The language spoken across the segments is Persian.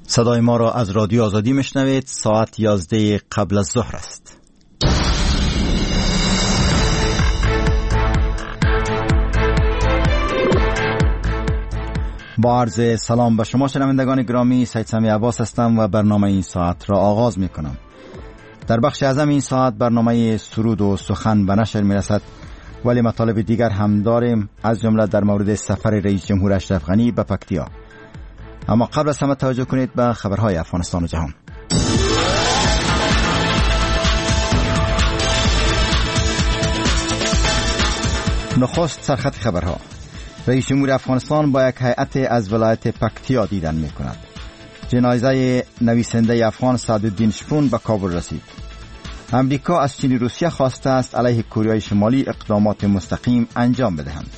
صدای ما را از رادیو آزادی میشنوید. ساعت 11 قبل از ظهر است. با عرض سلام به شما شنوندگان گرامی، سید سمی عباس هستم و برنامه این ساعت را آغاز می کنم. در بخش اعظم این ساعت برنامه سرود و سخن به نشر می رسد، ولی مطالب دیگر هم داریم، از جمله در مورد سفر رئیس جمهور اشرف غنی به پکتیا. اما قبل از همه توجه کنید به خبرهای افغانستان و جهان. نخست سرخط خبرها. رئیس جمهور افغانستان با یک هیئت از ولایت پکتیا دیدن می کند. جنازه نویسنده افغان سعدالدین شپون به کابل رسید. امریکا از چین و روسیه خواسته است علیه کره شمالی اقدامات مستقیم انجام بدهند.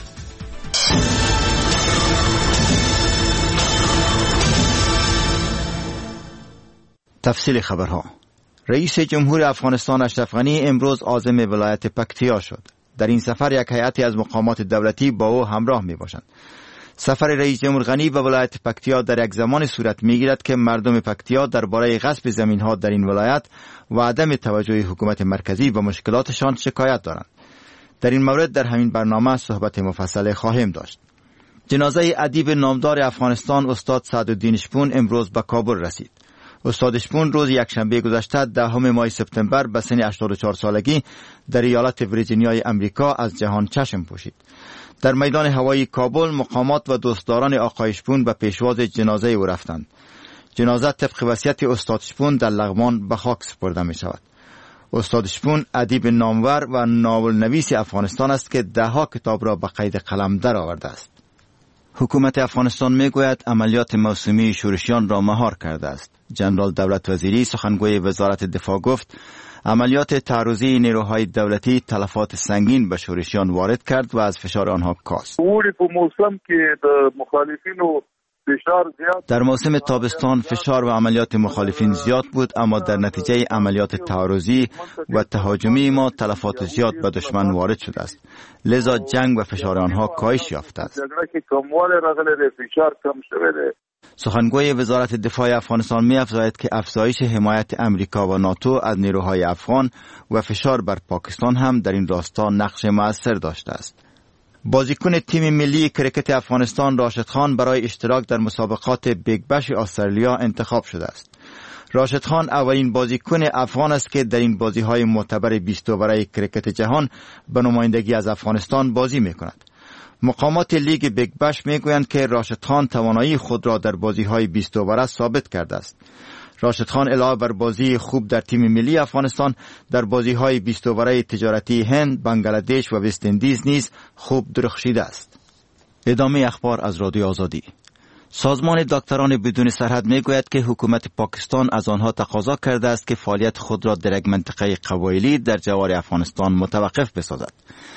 تفصیل خبرها. رئیس جمهور افغانستان اشرف غنی امروز عازم ولایت پکتیا شد. در این سفر یک هیئتی از مقامات دولتی با او همراه می باشند. سفر رئیس جمهور غنی به ولایت پکتیا در یک زمان صورت می گیرد که مردم پکتیا درباره غصب زمین ها در این ولایت و عدم توجه حکومت مرکزی به مشکلاتشان شکایت دارند. در این مورد در همین برنامه صحبت مفصل خواهیم داشت. جنازه ادیب نامدار افغانستان استاد سعدالدین شپون امروز به کابل رسید. استاد شپون روز یکشنبه گذشته 10 ماه سپتامبر به سن 84 سالگی در ایالت ویرجینیای امریکا از جهان چشم پوشید. در میدان هوایی کابل مقامات و دوستداران آقای شپون به پیشواز جنازه او رفتند. جنازه طبق وصیت استاد شپون در لغمان به خاک سپرده می شود. استاد شپون ادیب نامور و ناول نویس افغانستان است که 10 کتاب را به قید قلم در آورده است. حکومت افغانستان می گوید عملیات موسمی شورشیان را مهار کرده است. جنرال دولت وزیری سخنگوی وزارت دفاع گفت عملیات تعرضی نیروهای دولتی تلفات سنگین به شورشیان وارد کرد و از فشار آنها کاست. در موسم تابستان فشار و عملیات مخالفین زیاد بود، اما در نتیجه عملیات تعرضی و تهاجمی ما تلفات زیاد به دشمن وارد شده است، لذا جنگ و فشار آنها کاهش یافته است. سخنگوی وزارت دفاع افغانستان می افزاید که افزایش حمایت امریکا و ناتو از نیروهای افغان و فشار بر پاکستان هم در این راستا نقش مؤثر داشته است. بازیکن تیم ملی کرکت افغانستان راشد خان برای اشتراک در مسابقات بیگ بش استرالیا انتخاب شده است. راشد خان اولین بازیکن افغان است که در این بازی‌های معتبر 20 اوره کرکت جهان به نمایندگی از افغانستان بازی می‌کند. مقامات لیگ بیگ بش میگویند که راشد خان توانایی خود را در بازی‌های 20 اوره ثابت کرده است. راشد خان علاوه بر بازی خوب در تیم ملی افغانستان در بازی‌های 20 اوره تجارتی هند، بنگلادش و وست اندیز نیز خوب درخشیده است. ادامه اخبار از رادیو آزادی. سازمان دکتران بدون سرحد میگوید که حکومت پاکستان از آنها تقاضا کرده است که فعالیت خود را در یک منطقه قبایلی در جوار افغانستان متوقف بسازد.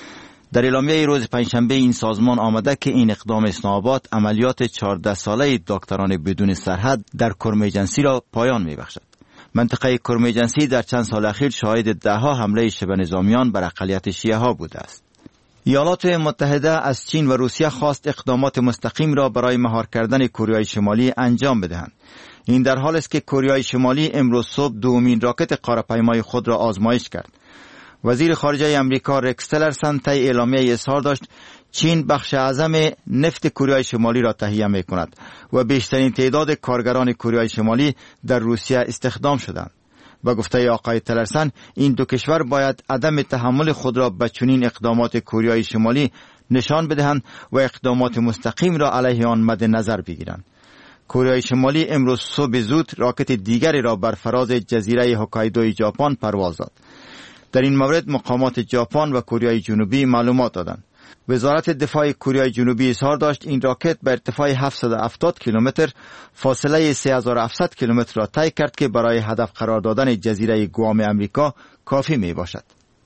در اعلامیه روز پنجشنبه این سازمان آمده که این اقدام اسلام آباد عملیات 14 ساله دکتران بدون سرحد در کرمیجنسی را پایان می‌بخشد. منطقه کرمیجنسی در چند سال اخیر شاهد 10 حمله شبه نظامیان بر اقلیت شیعه ها بوده است. ایالات متحده از چین و روسیه خواست اقدامات مستقیم را برای مهار کردن کره شمالی انجام بدهند. این در حالی است که کره شمالی امروز صبح دومین راکت قاره‌پیمای خود را آزمایش کرد. وزیر خارجه امریکا رکس تیلرسن طی اعلامیه اظهار داشت چین بخش اعظم نفت کره شمالی را تهیه می کند و بیشترین تعداد کارگران کره شمالی در روسیه استخدام شدند. با گفته آقای تیلرسن این دو کشور باید عدم تحمل خود را به چنین اقدامات کره شمالی نشان بدهند و اقدامات مستقیم را علیه آن مد نظر بگیرند. کره شمالی امروز صبح زود راکت دیگری را بر فراز جزیره هوکایدو ژاپن پرواز داد. در این مورد مقامات ژاپن و کره جنوبی معلومات دادند. وزارت دفاع کره جنوبی اظهار داشت این راکت به ارتفاع 770 کیلومتر فاصله 3700 کیلومتر را طی کرد که برای هدف قرار دادن جزیره گوام امریکا کافی می باشد.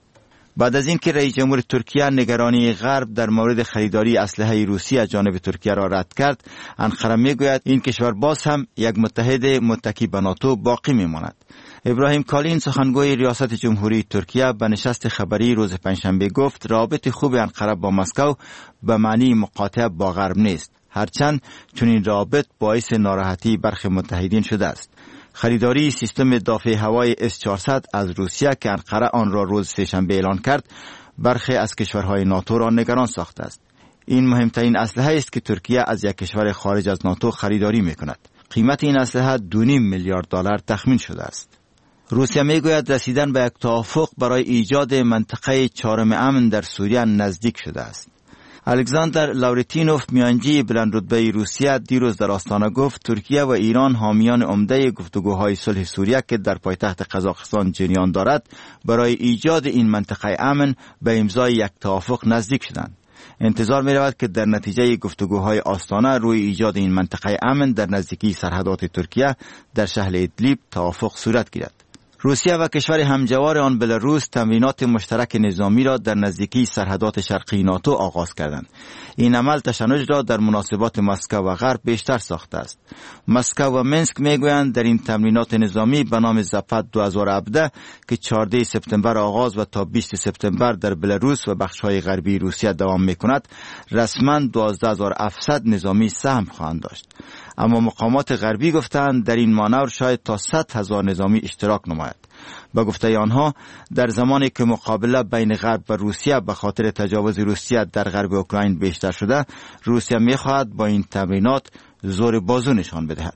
بعد از اینکه رئیس جمهور ترکیه نگرانی غرب در مورد خریداری اسلحه روسی از جانب ترکیه را رد کرد، انقره میگوید این کشور باز هم یک متحد متکی به ناتو باقی میماند. ابراهیم کالین سخنگوی ریاست جمهوری ترکیه به نشست خبری روز پنجشنبه گفت رابط خوب انقره با مسکو به معنی مقاطعه با غرب نیست. هرچند چنین رابط باعث ناراحتی برخی متحدین شده است. خریداری سیستم دافع هوای S-400 از روسیه که انقره آن را روز سه‌شنبه اعلان کرد، برخی از کشورهای ناتو را نگران ساخته است. این مهمترین اسلحه است که ترکیه از یک کشور خارج از ناتو خریداری می‌کند. قیمت این اسلحه 2.5 میلیارد دلار تخمین شده است. روسیه میگوید رسیدن به یک توافق برای ایجاد منطقه چهارم امن در سوریه نزدیک شده است. الکساندر لاورتینوف، میانجی بلند رتبه روسیه، دیروز در آستانه گفت ترکیه و ایران حامیان عمده گفتگوهای صلح سوریه که در پایتخت قزاقستان جریان دارد برای ایجاد این منطقه امن به امضای یک توافق نزدیک شدند. انتظار می رود که در نتیجه گفتگوهای آستانه روی ایجاد این منطقه امن در نزدیکی سرحدات ترکیه در شهر ادلیب توافق صورت گیرد. روسیه و کشور همجوار آن بلاروس تمرینات مشترک نظامی را در نزدیکی سرحدات شرقی ناتو آغاز کردند. این عمل تشنج را در مناسبات مسکو و غرب بیشتر ساخته است. مسکو و منسک میگویند در این تمرینات نظامی به نام زفت 2017 که 14 سپتامبر آغاز و تا 20 سپتامبر در بلاروس و بخش‌های غربی روسیه دوام می‌کند، رسما 12700 نظامی سهم خواهند داشت. اما مقامات غربی گفتند در این مانور شاید تا 100,000 نظامی اشتراک نماید. به گفته آنها در زمانی که مقابله بین غرب و روسیه به خاطر تجاوز روسیه در غرب اوکراین بیشتر شده، روسیه می‌خواهد با این تمرینات زور بازو نشان بدهد.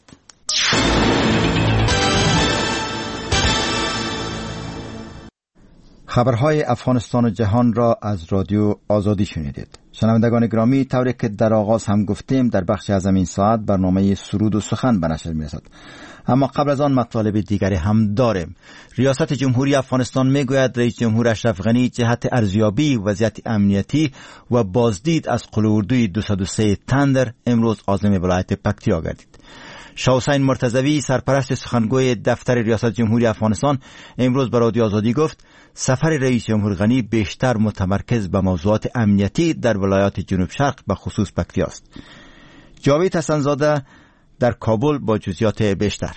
خبرهای افغانستان و جهان را از رادیو آزادی شنیدید. شنوندگان گرامی، طوری که در آغاز هم گفتیم در بخش از این ساعت برنامه سرود و سخن به نشر می‌رسد. اما قبل از آن مطالب دیگری هم داریم. ریاست جمهوری افغانستان میگوید رئیس جمهور اشرف غنی جهت ارزیابی وضعیت امنیتی و بازدید از قلعه‌اردوی 203 تندر امروز عازم ولایت پکتیا گردید. شاه حسین مرتضوی، سرپرست سخنگوی دفتر ریاست جمهوری افغانستان، امروز به رادیو آزادی گفت سفر رئیس جمهور غنی بیشتر متمرکز به موضوعات امنیتی در ولایات جنوب شرق به خصوص پکتیا است. جاوید حسن‌زاده در کابل با جزئیات بیشتر.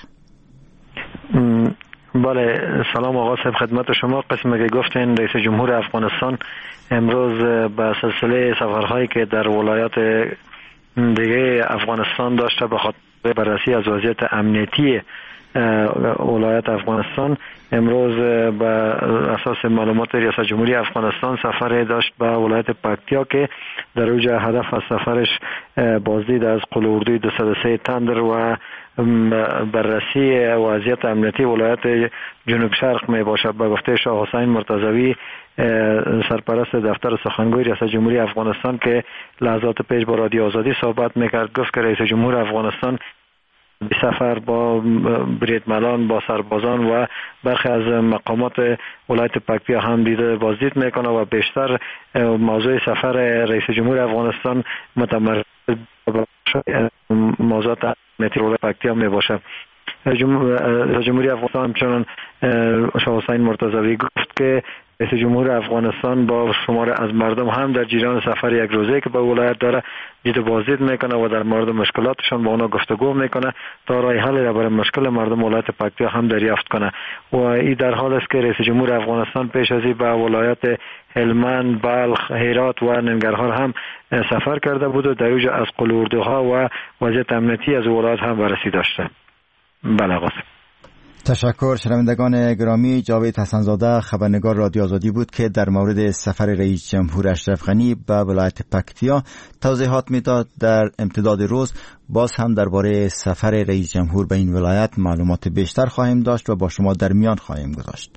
بله، سلام آقا صاحب، خدمت شما. قسمی که گفتین رئیس جمهور افغانستان امروز به سلسله سفرهایی که در ولایات دیگه افغانستان داشته به خاطر بررسی از وضعیت امنیتی ولایت افغانستان، امروز به اساس معلومات ریاست جمهوری افغانستان سفر داشت به ولایت پکتیا که در اوج هدف از سفرش بازدید از قلعه‌اردوی 203 تندر و بررسی وضعیت امنیتی ولایت جنوب شرق می باشد. به گفته شاه حسین مرتضوی، سرپرست دفتر سخنگوی ریاست جمهوری افغانستان که لحظات پیش با رادیو آزادی صحبت میکرد، گفت که رئیس جمهور افغانستان به سفر با بریدملان، با سربازان و برخی از مقامات ولایت پکتیا هم دیده بازدید میکنه و بیشتر موضوع سفر رئیس جمهور افغانستان متمرکز بر موضوعات امنیتی ولایت پکتیا می باشه. جمهوری افغانستان همچنان شاه حسین مرتضوی گفت که رئیس جمهور افغانستان با شمار از مردم هم در جریان سفر یک روزه که به ولایت داره دید بازدید میکنه و در مورد مشکلاتشان با اونا گفتگو میکنه تا راه حل برای مشکل مردم ولایت پکتیا هم دریافت کنه. و این در حال است که رئیس جمهور افغانستان پیش از این به ولایت هلمند، بلخ، هرات و ننگرهار هم سفر کرده بود و در اوج از قلعه‌اردوها و وضعیت امنیتی از ولایت هم بررسی داشته. بله آقا. تشکر. شنوندگان گرامی، جاوید حسن‌زاده خبرنگار رادیو آزادی بود که در مورد سفر رئیس جمهور اشرف غنی به ولایت پکتیا توضیحات میداد. در امتداد روز باز هم درباره سفر رئیس جمهور به این ولایت معلومات بیشتر خواهیم داشت و با شما در میان خواهیم گذاشت.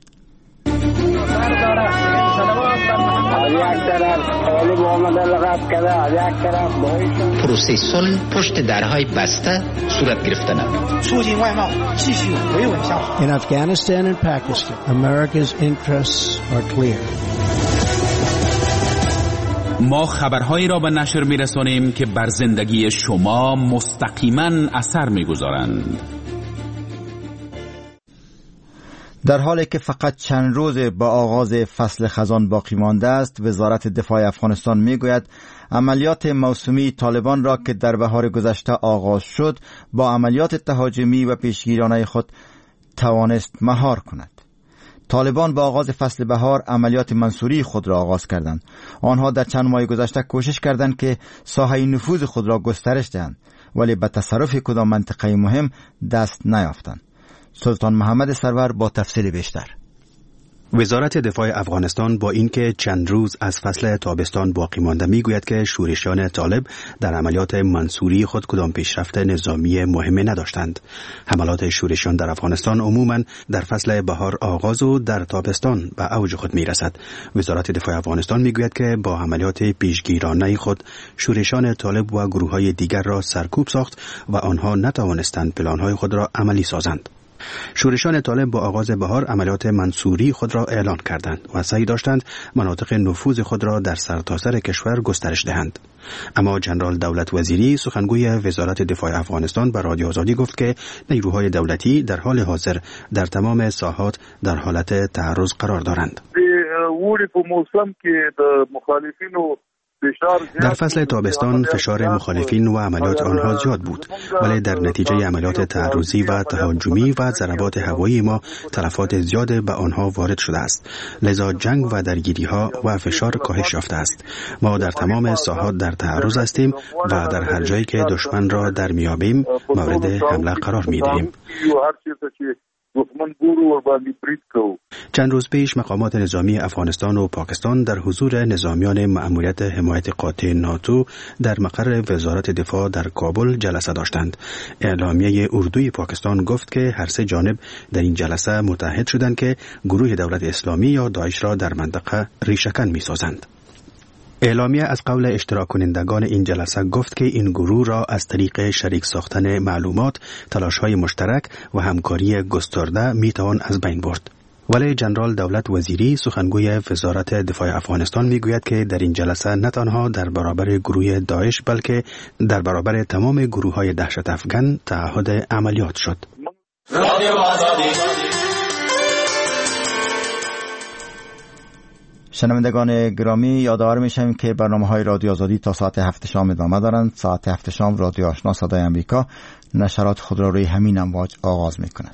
پروسه صلح پشت درهای بسته صورت گرفتند. In Afghanistan and Pakistan, America's interests are clear. ما خبرهایی را به نشر می‌رسانیم که بر زندگی شما مستقیما اثر می‌گذارند. در حالی که فقط چند روز با آغاز فصل خزان باقی مانده است، وزارت دفاع افغانستان میگوید عملیات موسمی طالبان را که در بهار گذشته آغاز شد با عملیات تهاجمی و پیشگیرانه خود توانست مهار کند. طالبان با آغاز فصل بهار عملیات منصوری خود را آغاز کردند. آنها در چند ماه گذشته کوشش کردند که ساحه نفوذ خود را گسترش دهند، ولی به تصرف کدام منطقه مهم دست نیافتند. سلطان محمد سرور با تفصیل بیشتر. وزارت دفاع افغانستان با اینکه چند روز از فصل تابستان باقی مانده میگوید که شورشیان طالب در عملیات منصوری خود کدام پیشرفت نظامی مهمی نداشتند. حملات شورشیان در افغانستان عموماً در فصل بهار آغاز و در تابستان به اوج خود میرسد. وزارت دفاع افغانستان میگوید که با عملیات پیشگیرانه خود شورشیان طالب و گروه‌های دیگر را سرکوب ساخت و آنها نتوانستند پلان‌های خود را عملی سازند. شورشیان طالب با آغاز بهار عملیات منصوری خود را اعلان کردند و سعی داشتند مناطق نفوذ خود را در سرتاسر کشور گسترش دهند. اما جنرال دولت وزیری سخنگوی وزارت دفاع افغانستان به رادیو آزادی گفت که نیروهای دولتی در حال حاضر در تمام ساحات در حالت تعرض قرار دارند. در فصل تابستان فشار مخالفین و عملیات آنها زیاد بود، ولی در نتیجه عملیات تعرضی و تهاجمی و ضربات هوایی ما تلفات زیاد به آنها وارد شده است. لذا جنگ و درگیری ها و فشار کاهش یافته است. ما در تمام ساحات در تعرض هستیم و در هر جایی که دشمن را در میابیم مورد حمله قرار میدهیم. چند روز پیش مقامات نظامی افغانستان و پاکستان در حضور نظامیان مأموریت حمایت قاطع ناتو در مقر وزارت دفاع در کابل جلسه داشتند. اعلامیه اردوی پاکستان گفت که هر سه جانب در این جلسه متحد شدند که گروه دولت اسلامی یا داعش را در منطقه ریشه‌کن می‌سازند. اعلامیه از قول اشتراک کنندگان این جلسه گفت که این گروه را از طریق شریک ساختن معلومات، تلاش‌های مشترک و همکاری گسترده میتوان از بین برد. ولی جنرال دولت وزیری سخنگوی وزارت دفاع افغانستان میگوید که در این جلسه نه تنها در برابر گروه داعش بلکه در برابر تمام گروه‌های دهشت افغان تعهد عملیات شد. شنوندگان گرامی، یادآور میشیم که برنامه‌های رادیو آزادی تا ساعت 7 شام ادامه دارند. ساعت 7 شام رادیو آشنا صدای امریکا نشرات خود را روی همین امواج آغاز می‌کند.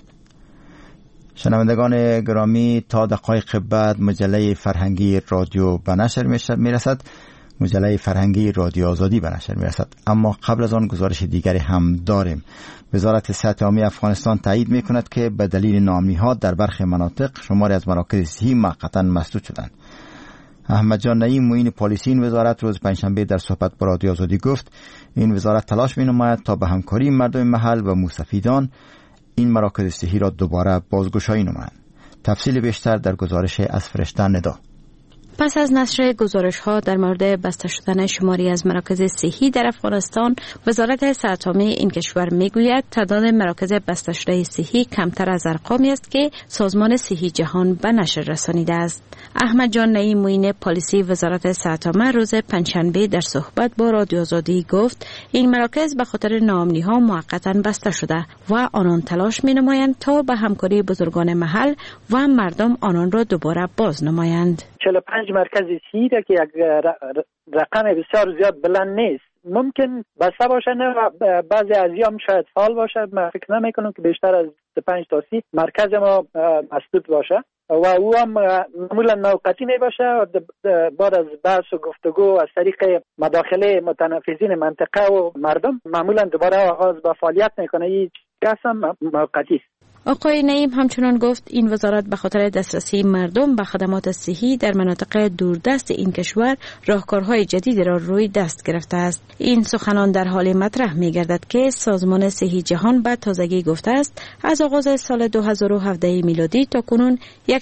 شنوندگان گرامی، تا دقایق بعد مجله فرهنگی رادیو به نشر میرسد. مجله فرهنگی رادیو آزادی به نشر میرسد. اما قبل از آن گزارش دیگری هم داریم. وزارت صحت عامه افغانستان تایید می‌کند که به دلیل ناامنی‌ها در برخی مناطق شماری از مراکز صحی موقتاً مسدود شدند. احمد جان نعیم معین پلیسی این وزارت روز پنجشنبه در صحبت با رادیو آزادی گفت این وزارت تلاش می‌نماید تا به همکاری مردم محل و موسفیدان این مراکز صحی را دوباره بازگشایی نمایند. تفصیل بیشتر در گزارش از فرشته ندا. پس از نشر گزارش‌ها در مورد بسته شدن شماری از مراکز صحی در افغانستان، وزارت صحت عامه این کشور میگوید تعداد مراکز بسته شده صحی کمتر از ارقامی است که سازمان صحی جهان به نشر رسانیده است. احمد جان نعیم معین پلیسی وزارت صحت عامه روز پنجشنبه در صحبت با رادیو آزادی گفت این مراکز به خاطر ناامنی‌ها موقتاً بسته شده و آنان تلاش می‌نمایند تا به همکاری بزرگان محل و مردم آنان را دوباره باز نمایند. 45 مرکز صحی که یک رقم بسیار زیاد بلند نیست، ممکن بسته باشه، نه بعضی از ایام شاید فعال باشه. من فکر نمی کنم که بیشتر از 5 تا 30 مرکز ما مسدود باشه و او هم معمولا موقتی می باشه. بعد از بحث و گفتگو از طریق مداخله متنفذین منطقه و مردم معمولا دوباره آغاز به فعالیت میکنه. این قسم موقتی است. آقای نعیم همچنان گفت این وزارت به خاطر دسترسی مردم به خدمات صحی در مناطق دوردست این کشور راهکارهای جدیدی را روی دست گرفته است. این سخنان در حال مطرح می‌گردد که سازمان صحی جهان به تازگی گفته است از آغاز سال 2017 میلادی تا کنون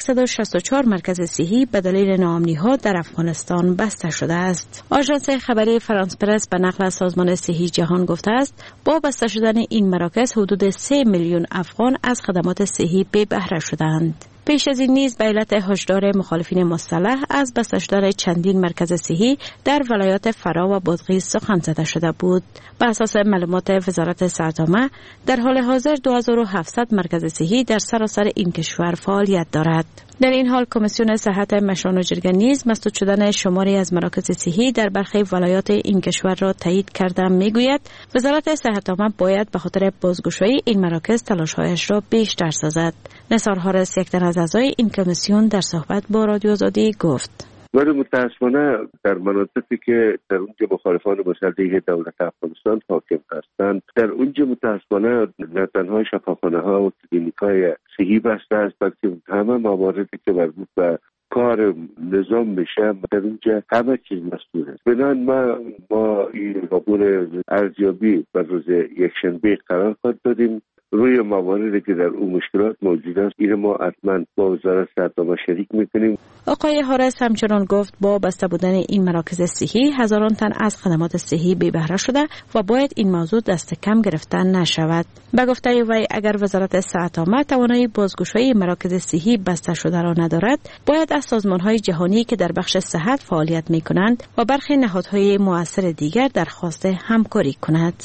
164 مرکز صحی به دلیل ناامنی‌ها در افغانستان بسته شده است. آژانس خبری فرانس پرس به نقل از سازمان صحی جهان گفته است با بسته شدن این مراکز حدود 3 میلیون افغان از خدمات صحی بی بهره شدند. پیش از این نیز به علت هشدار مخالفین مسلح از بسته شدن چندین مرکز صحی در ولایات فرا و بادغیس سخن زده شده بود. بر اساس معلومات وزارت صحت عامه در حال حاضر 2700 مرکز صحی در سراسر این کشور فعالیت دارد. در این حال کمیسیون صحت مشان و جرگه نیز مسدود شدن شماری از مراکز صحی در برخی ولایات این کشور را تایید کرده میگوید وزارت صحت عامه باید به خاطر بازگشایی این مراکز تلاش‌هایش را بیشتر سازد. نثار هارس، یک از اعضای این کمیسیون، در صحبت با رادیو آزادی گفت: ولی متاسفانه در مناطقی که در اونجا مخالفان مسلح دولت افغانستان حاکم هستند، در اونجا متاسفانه نه تنها شفاخانه ها و کلینیکای صحی بسته است، بلکه همه مواردی که مربوط به کار نظام میشه در اونجا همه چیز مسئول است. بنابراین ما این عبور ارزیابی بر روز یکشنبه قرار دادیم روی مواردی که در اون مشکلات موجود است. این ما حتما با وزارت صحت شریک میکنیم. آقای هارس همچنان گفت با بسته بودن این مراکز صحی هزاران تن از خدمات صحی بی بهره شده و باید این موضوع دست کم گرفته نشود. به گفته وی اگر وزارت صحت توانایی بازگشایی مراکز صحی بسته شده را ندارد، باید از سازمان‌های جهانی که در بخش صحت فعالیت می‌کنند و برخی نهادهای مؤثر دیگر درخواست همکاری کند.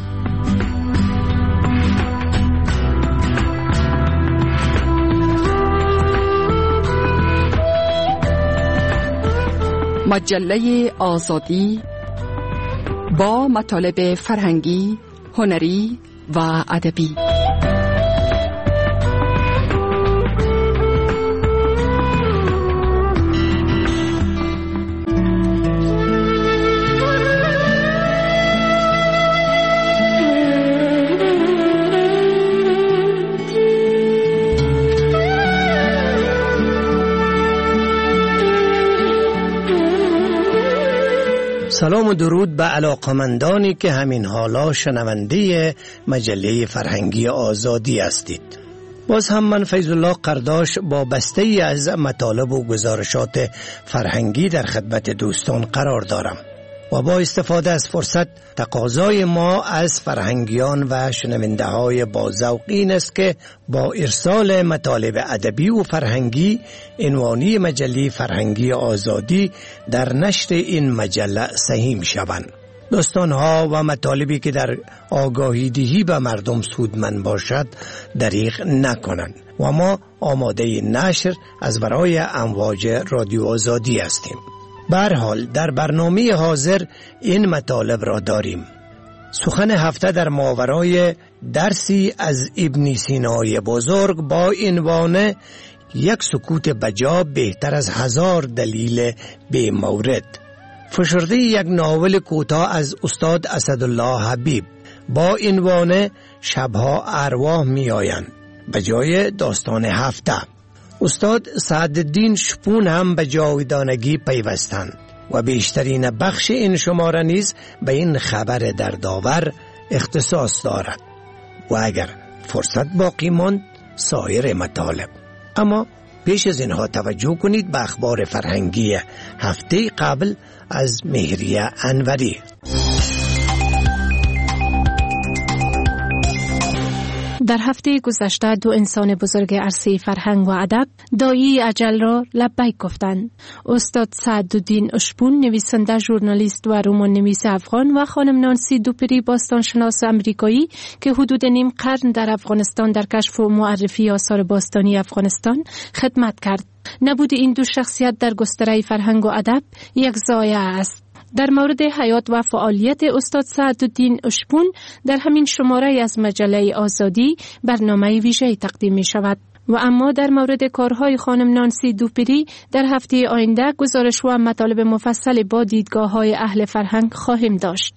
مجله آزادی با مطالب فرهنگی، هنری و ادبی. سلام و درود به علاقمندانی که همین حالا شنونده مجله فرهنگی آزادی هستید. باز هم من فیض الله قرداش با بسته ای از مطالب و گزارشات فرهنگی در خدمت دوستان قرار دارم و با استفاده از فرصت تقاضای ما از فرهنگیان و شنونده های با این است که با ارسال مطالب ادبی و فرهنگی عنوانی مجله فرهنگی آزادی در نشر این مجله سهیم شوند. داستان‌ها و مطالبی که در آگاهی دهی به مردم سودمند باشد دریغ نکنند و ما آماده نشر از برای امواج رادیو آزادی هستیم. به هر حال در برنامه حاضر این مطالب را داریم. سخن هفته در ماورای درسی از ابن سینای بزرگ با عنوان یک سکوت بجا بهتر از 1000 دلیل بی مورد. فشرده یک ناول کوتاه از استاد اسدالله حبیب با عنوان شبها ارواح می آیند به جای داستان هفته. استاد سعدالدین شپون هم به جاودانگی پیوستند و بیشترین بخش این شماره نیز به این خبر دردآور اختصاص دارد و اگر فرصت باقی ماند سایر مطالب. اما پیش از اینها توجه کنید به اخبار فرهنگی هفته قبل از مهریه انوری. در هفته گذشته 2 انسان بزرگ عرصه فرهنگ و ادب داعی اجل را لبیک گفتند. استاد سعدالدین اشپون، نویسنده، ژورنالیست و رمان نویس افغان، و خانم نانسی دوپری، باستانشناس امریکایی که حدود نیم قرن در افغانستان در کشف و معرفی آثار باستانی افغانستان خدمت کرد. نبود این 2 شخصیت در گستره فرهنگ و ادب یک ضایعه است. در مورد حیات و فعالیت استاد سعدالدین اشپون در همین شماره از مجله آزادی برنامه ویژه‌ای تقدیم می شود و اما در مورد کارهای خانم نانسی دوپری در هفته آینده گزارش و مطالب مفصل با دیدگاه‌های اهل فرهنگ خواهیم داشت.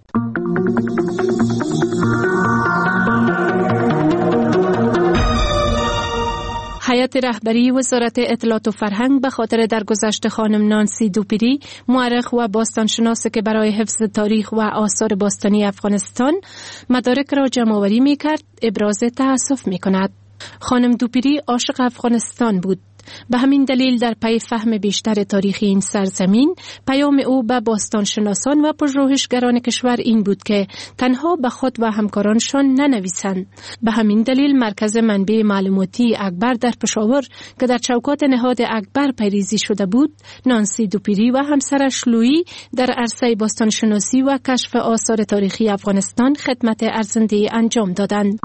هیئت رهبری وزارت اطلاعات و فرهنگ به خاطر درگذشت خانم نانسی دوپری، مورخ و باستانشناس که برای حفظ تاریخ و آثار باستانی افغانستان مدارک را جمع‌آوری می‌کرد، ابراز تأسف می‌کند. خانم دوپری عاشق افغانستان بود. به همین دلیل در پی فهم بیشتر تاریخی این سرزمین، پیام او به باستانشناسان و پژوهشگران کشور این بود که تنها به خود و همکارانشان ننویسند. به همین دلیل مرکز منبع معلوماتی اکبر در پشاور که در چوکات نهاد اکبر پیریزی شده بود، نانسی دوپری و همسرش لویی در عرصه باستانشناسی و کشف آثار تاریخی افغانستان خدمت ارزنده انجام دادند.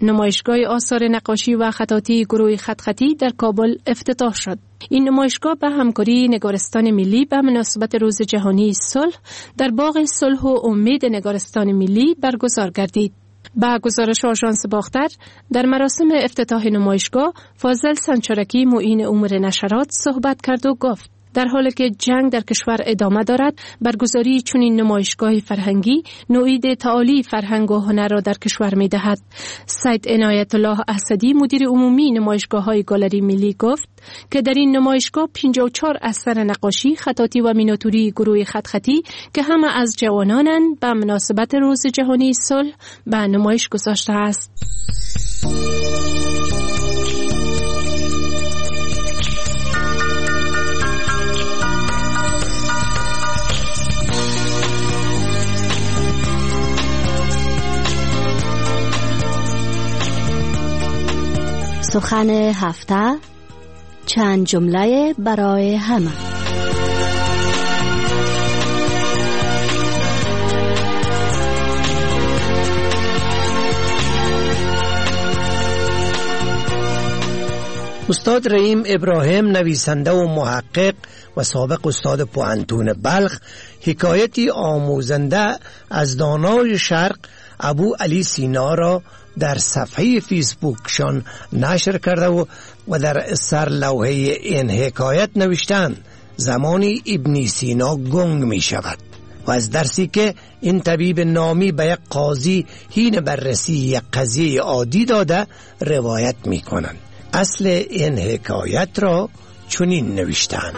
نمایشگاه آثار نقاشی و خطاطی گروه خطی در کابل افتتاح شد. این نمایشگاه به همکاری نگارستان ملی به مناسبت روز جهانی صلح در باغ صلح و امید نگارستان ملی برگزار گردید. با گزارش آژانس باختر، در مراسم افتتاح نمایشگاه فاضل سنچارکی معین امور نشرات صحبت کرد و گفت در حالی که جنگ در کشور ادامه دارد، برگزاری چنین نمایشگاه فرهنگی نوعید تعالی فرهنگ و هنر را در کشور می دهد. سید عنایت الله اسدی مدیر عمومی نمایشگاه‌های گالری ملی گفت که در این نمایشگاه 54 اثر نقاشی، خطاطی و میناتوری گروه خطی که همه از جوانانند به مناسبت روز جهانی صلح به نمایش گذاشته است. سخن هفته، چند جمله برای همه. استاد رحیم ابراهیم، نویسنده و محقق و سابق استاد پوهنتون بلخ، حکایتی آموزنده از دانای شرق ابو علی سینا را در صفحه فیسبوکشان نشر کرده و در سرلوحه این حکایت نوشتند زمانی ابن سینا گنگ می شود و از درسی که این طبیب نامی به یک قاضی حین بررسی یک قضیه عادی داده روایت می کنند. اصل این حکایت را چنین نوشتند: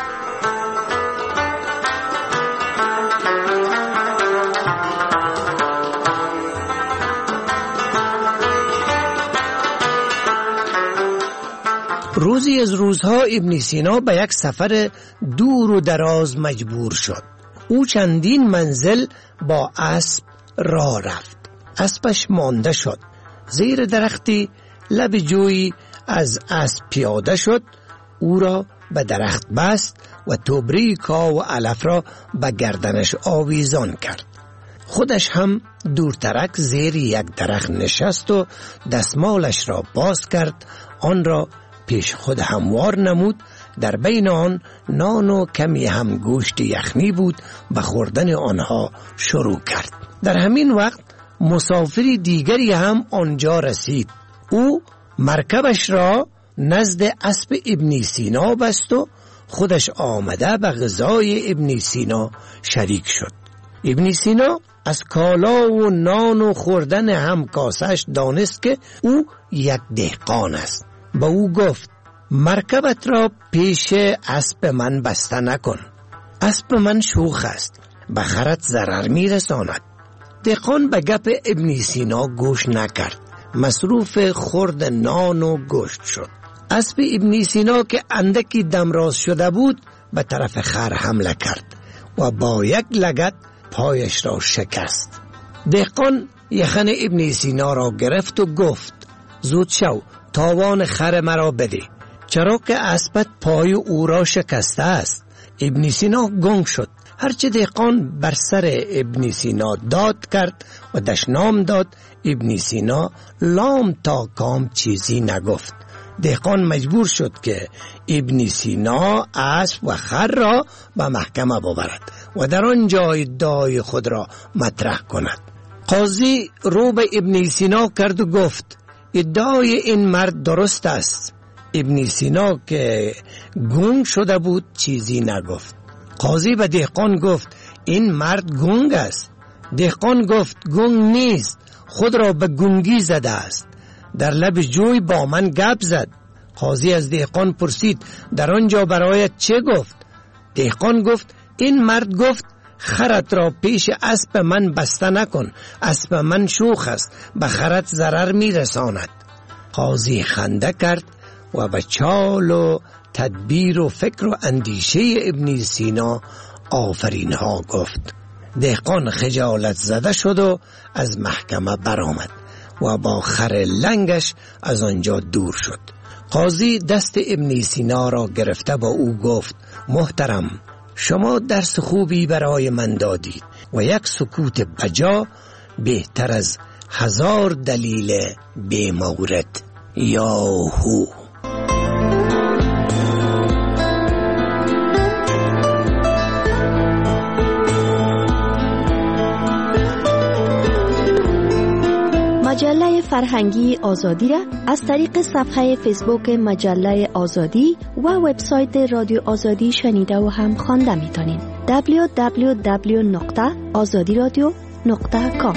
روزی از روزها ابن سینا به یک سفر دور و دراز مجبور شد. او چندین منزل با اسب راه رفت. اسبش مانده شد. زیر درختی لب جویی از اسب پیاده شد. او را به درخت بست و توبری کاه و علف را به گردنش آویزان کرد. خودش هم دورترک زیر یک درخت نشست و دستمالش را باز کرد. آن را پیش خود هموار نمود. در بین آن نان و کمی هم گوشت یخنی بود. به خوردن آنها شروع کرد. در همین وقت مسافری دیگری هم آنجا رسید. او مرکبش را نزد اسب ابن سینا بست و خودش آمده به غذای ابن سینا شریک شد. ابن سینا از کالا و نان و خوردن همکاسش دانست که او یک دهقان است. با او گفت مرکبت را پیش اسب من بسته نکن. اسب من شوخ است، به خرت ضرر میرساند. دهقان به گپ ابن سینا گوش نکرد. مصروف خورد نان و گوشت شد. اسب ابن سینا که اندکی دمراز شده بود به طرف خر حمله کرد و با یک لگد پایش را شکست. دهقان یخن ابن سینا را گرفت و گفت زود شو، تاوان خر مرا بده، چرا که اسبت پای او را شکسته است. ابن سینا گنگ شد. هرچه دهقان بر سر ابن سینا داد کرد و دشنام داد، ابن سینا لام تا کام چیزی نگفت. دهقان مجبور شد که ابن سینا اسب و خر را به محکمه ببرد و در آن جای ادعای خود را مطرح کند. قاضی رو به ابن سینا کرد و گفت ادعای این مرد درست است. ابن سینا که گنگ شده بود چیزی نگفت. قاضی به دهقان گفت این مرد گنگ است. دهقان گفت گنگ نیست، خود را به گنگی زده است. در لب جوی با من گپ زد. قاضی از دهقان پرسید در آنجا برایت چه گفت؟ دهقان گفت این مرد گفت خرت را پیش اسب من بسته نکن، اسب من شوخ است، به خرت ضرر میرساند. قاضی خنده کرد و به چال و تدبیر و فکر و اندیشه ابن سینا آفرین ها گفت. دهقان خجالت زده شد و از محکمه برآمد و با خر لنگش از آنجا دور شد. قاضی دست ابن سینا را گرفته با او گفت محترم، شما درس خوبی برای من دادید و یک سکوت بجا بهتر از 1000 دلیل بی مورد. یاهو. مجله فرهنگی آزادی را از طریق صفحه فیسبوک مجله آزادی و وبسایت رادیو آزادی شنیده و هم خوانده میتونید. www.azadiradio.com.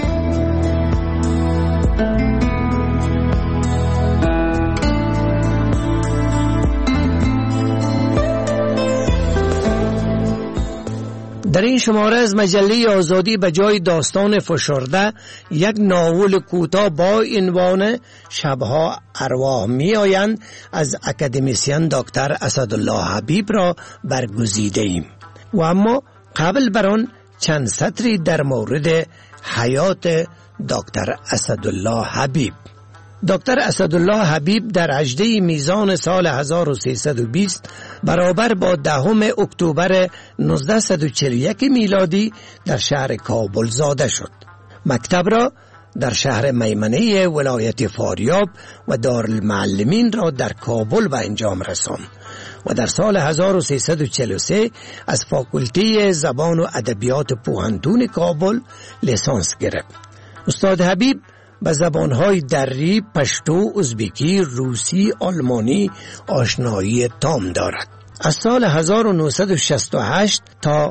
در این شماره از مجله آزادی به جای داستان فشرده یک ناول کوتاه با عنوان شبها ارواح می آیند از اکادمیسین دکتر اسدالله حبیب را برگزیده ایم. و اما قبل بر آن چند سطری در مورد حیات دکتر اسدالله حبیب. دکتر اسدالله حبیب در 18 میزان سال 1320 برابر با 10 اکتبر 1941 میلادی در شهر کابل زاده شد. مکتب را در شهر میمنه ولایت فاریاب و دارالمعلمین را در کابل به انجام رساند و در سال 1343 از فاکولته زبان و ادبیات پوهنتون کابل لیسانس گرفت. استاد حبیب به زبانهای دری، پشتو، ازبکی، روسی، آلمانی آشنایی تام دارد. از سال 1968 تا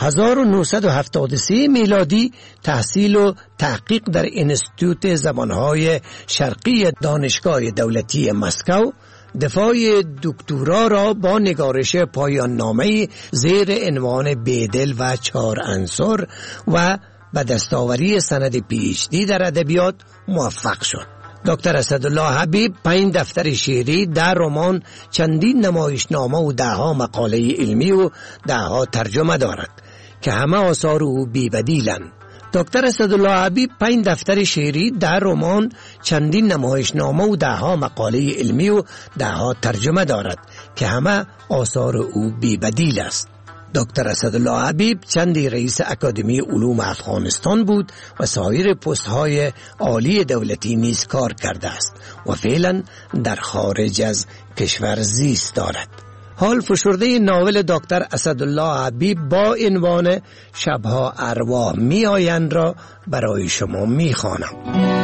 1973 میلادی تحصیل و تحقیق در انستیتوت زبانهای شرقی دانشگاه دولتی مسکو، دفاع دکترا را با نگارش پایان نامه زیر عنوان بیدل و 4 عنصر و به دستاوری سند PhD در ادبیات موفق شد. دکتر اسدالله حبیب 5 دفتر شعری، 10 رمان، چندین نمایشنامه و 10 مقاله علمی و 10 ترجمه دارد که همه آثار او بی‌بدیلند. دکتر اسدالله حبیب 5 دفتر شعری، 10 رمان، چندین نمایشنامه و 10 مقاله علمی و 10 ترجمه دارد که همه آثار او بی‌بدیل است. دکتر اسدالله حبیب چندی رئیس اکادمی علوم افغانستان بود و سایر پست‌های عالی دولتی نیز کار کرده است و فعلا در خارج از کشور زیست دارد. حال فشرده ناول دکتر اسدالله حبیب با عنوان شبها ارواح می آیند را برای شما می خوانم.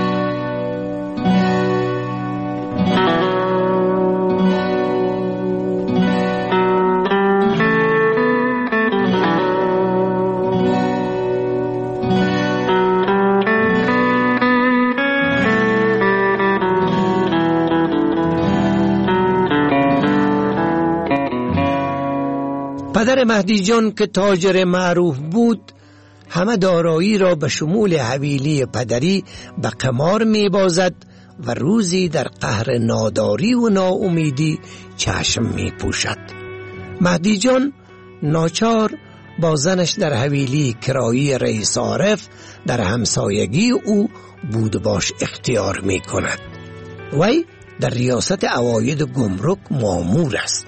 پدر مهدی جان که تاجر معروف بود همه دارایی را به شمول حویلی پدری به قمار می بازد و روزی در قهر ناداری و ناامیدی چشم می پوشد. مهدی جان ناچار با زنش در حویلی کرایی رئیس عارف در همسایگی او بود باش اختیار می کند. وی در ریاست عواید گمرک مامور است.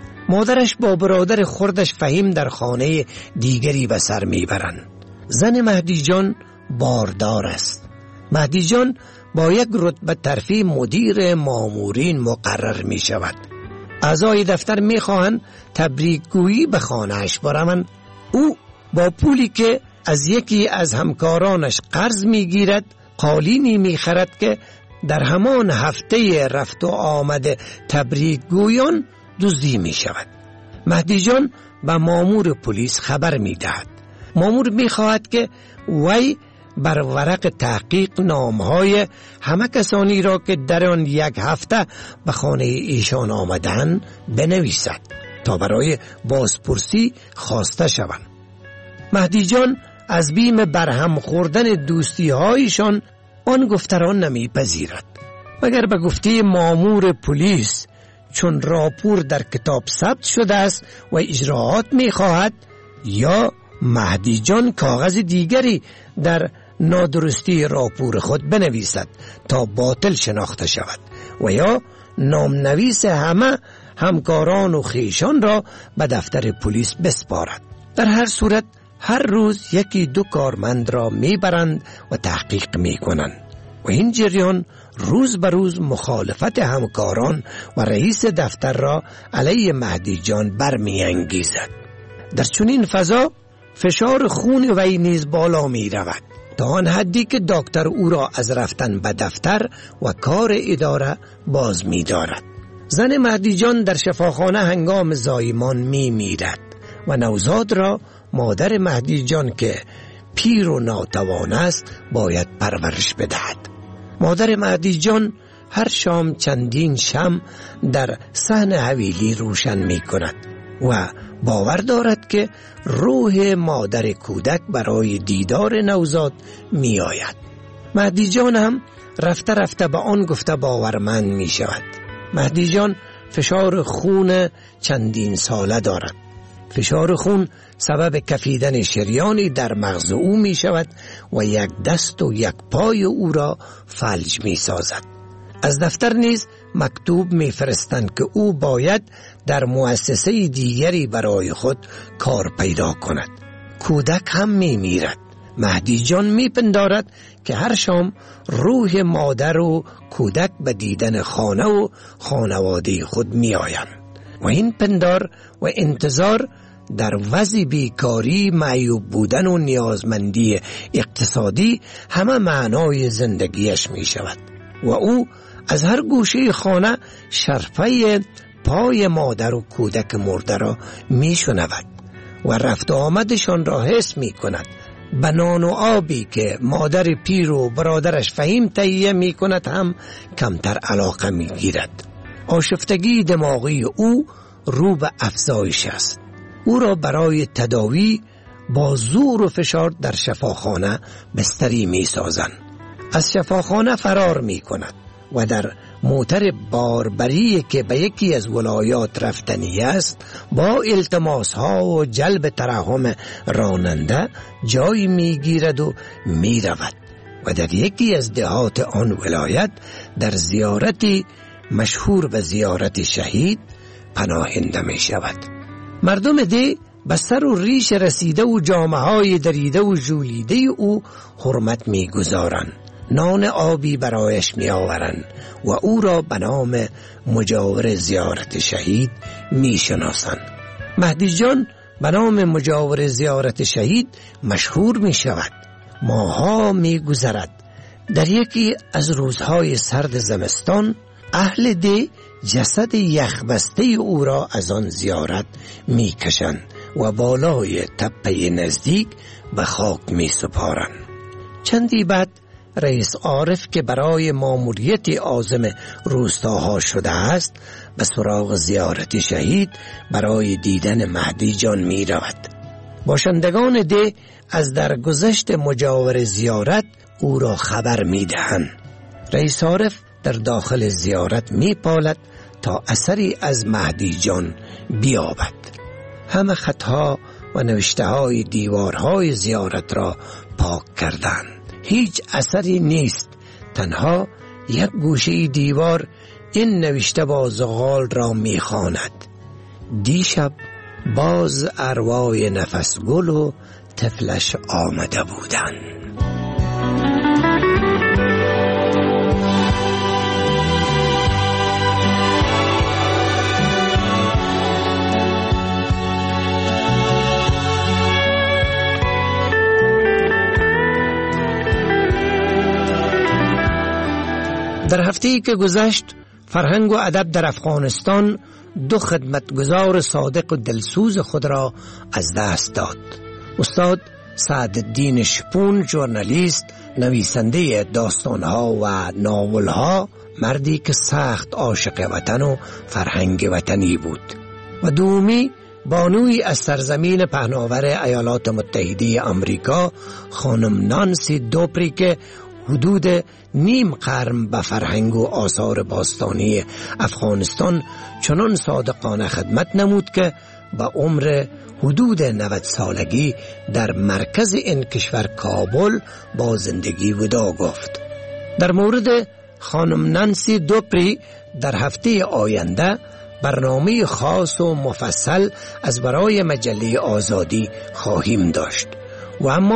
مادرش با برادر خردش فهیم در خانه دیگری به سر میبرند. زن مهدی جان باردار است. مهدی جان با یک رتبه ترفیع مدیر مامورین مقرر می شود. اعضای دفتر می خواهند تبریکگویی به خانهش بروند. او با پولی که از یکی از همکارانش قرض می گیرد قالینی می خرد که در همان هفته رفت و آمد تبریکگویان دزدی می شود. مهدی جان به مامور پلیس خبر می دهد. مامور می خواهد که وی بر ورق تحقیق نامهای همه کسانی را که در آن یک هفته به خانه ایشان آمدن بنویسد تا برای بازپرسی خواسته شوند. مهدی جان از بیم برهم خوردن دوستی هایشان آن گفته را نمی پذیرد مگر به گفته مامور پلیس چون راپور در کتاب ثبت شده است و اجراعات می خواهد، یا مهدی جان کاغذ دیگری در نادرستی راپور خود بنویسد تا باطل شناخته شود و یا نامنویس همه همکاران و خیشان را به دفتر پلیس بسپارد. در هر صورت هر روز یکی دو کارمند را میبرند و تحقیق میکنند. و این جریان روز به روز مخالفت همکاران و رئیس دفتر را علیه مهدی جان برمی‌انگیزد. در چنین فضا فشار خون وی نیز بالا می رود تا آن حدی که دکتر او را از رفتن به دفتر و کار اداره باز می دارد. زن مهدی جان در شفاخانه هنگام زایمان می میرد و نوزاد را مادر مهدی جان که پیر و ناتوان است باید پرورش بدهد. مادر مهدی جان هر شام چندین شمع در صحن حویلی روشن می کند و باور دارد که روح مادر کودک برای دیدار نوزاد می آید. مهدی جان هم رفته رفته به آن گفته باورمند می شود. مهدی جان فشار خون چندین ساله دارد. فشار خون سبب کفیدن شریانی در مغز او می شود و یک دست و یک پای او را فلج می سازد. از دفتر نیز مکتوب می فرستند که او باید در مؤسسه دیگری برای خود کار پیدا کند. کودک هم می میرد. مهدی جان می پندارد که هر شام روح مادر و کودک به دیدن خانه و خانواده خود می آیند و این پندار و انتظار در وضع بیکاری، معیوب بودن و نیازمندی اقتصادی همه معنای زندگیش می شود و او از هر گوشه خانه شرفه پای مادر و کودک مرده را می شنود و رفت آمدشان را حس می کند. به نان و آبی که مادر پیر و برادرش فهیم تهیه می کند هم کمتر علاقه می گیرد. آشفتگی دماغی او رو به افزایش است. او را برای تداوی با زور و فشار در شفاخانه بستری می سازند. از شفاخانه فرار می کند و در موتر باربری که به یکی از ولایات رفتنی است با التماس ها و جلب ترحم راننده جای می گیرد و می رود و در یکی از دهات آن ولایت در زیارتی مشهور به زیارت شهید پناهنده می شود. مردم ده به سر و ریش رسیده و جامه های دریده و ژولیده او حرمت می گذارند. نان آبی برایش می آورند و او را به نام مجاور زیارت شهید می شناسند. مهدی جان به نام مجاور زیارت شهید مشهور می شود. ماها می گذرد. در یکی از روزهای سرد زمستان اهل ده جسد یخبسته او را از آن زیارت می کشند و بالای تپه نزدیک به خاک می سپارند. چندی بعد رئیس عارف که برای ماموریت عازم روستاها شده است به سراغ زیارت شهید برای دیدن مهدی جان می رود. باشندگان ده از درگذشت مجاور زیارت او را خبر می دهند. رئیس عارف در داخل زیارت می پالد تا اثری از مهدی جان بیابد. همه خطها و نوشته های دیوارهای زیارت را پاک کردند. هیچ اثری نیست. تنها یک گوشه دیوار این نوشته با زغال را می خواند: دیشب باز ارواح نفس گل و طفلش آمده بودند. در هفته‌ای که گذشت فرهنگ و ادب در افغانستان دو خدمتگزار صادق و دلسوز خود را از دست داد. استاد سعدالدین شپون، ژورنالیست، نویسنده داستانها و ناولها، مردی که سخت عاشق وطن و فرهنگ وطنی بود، و دومی بانوی از سرزمین پهناور ایالات متحده آمریکا، خانم نانسی دوپری که حدود نیم قرن به فرهنگ و آثار باستانی افغانستان چنان صادقانه خدمت نمود که به عمر حدود 90 سالگی در مرکز این کشور کابل با زندگی وداع گفت. در مورد خانم نانسی دوپری در هفته آینده برنامه خاص و مفصل از برای مجله آزادی خواهیم داشت و اما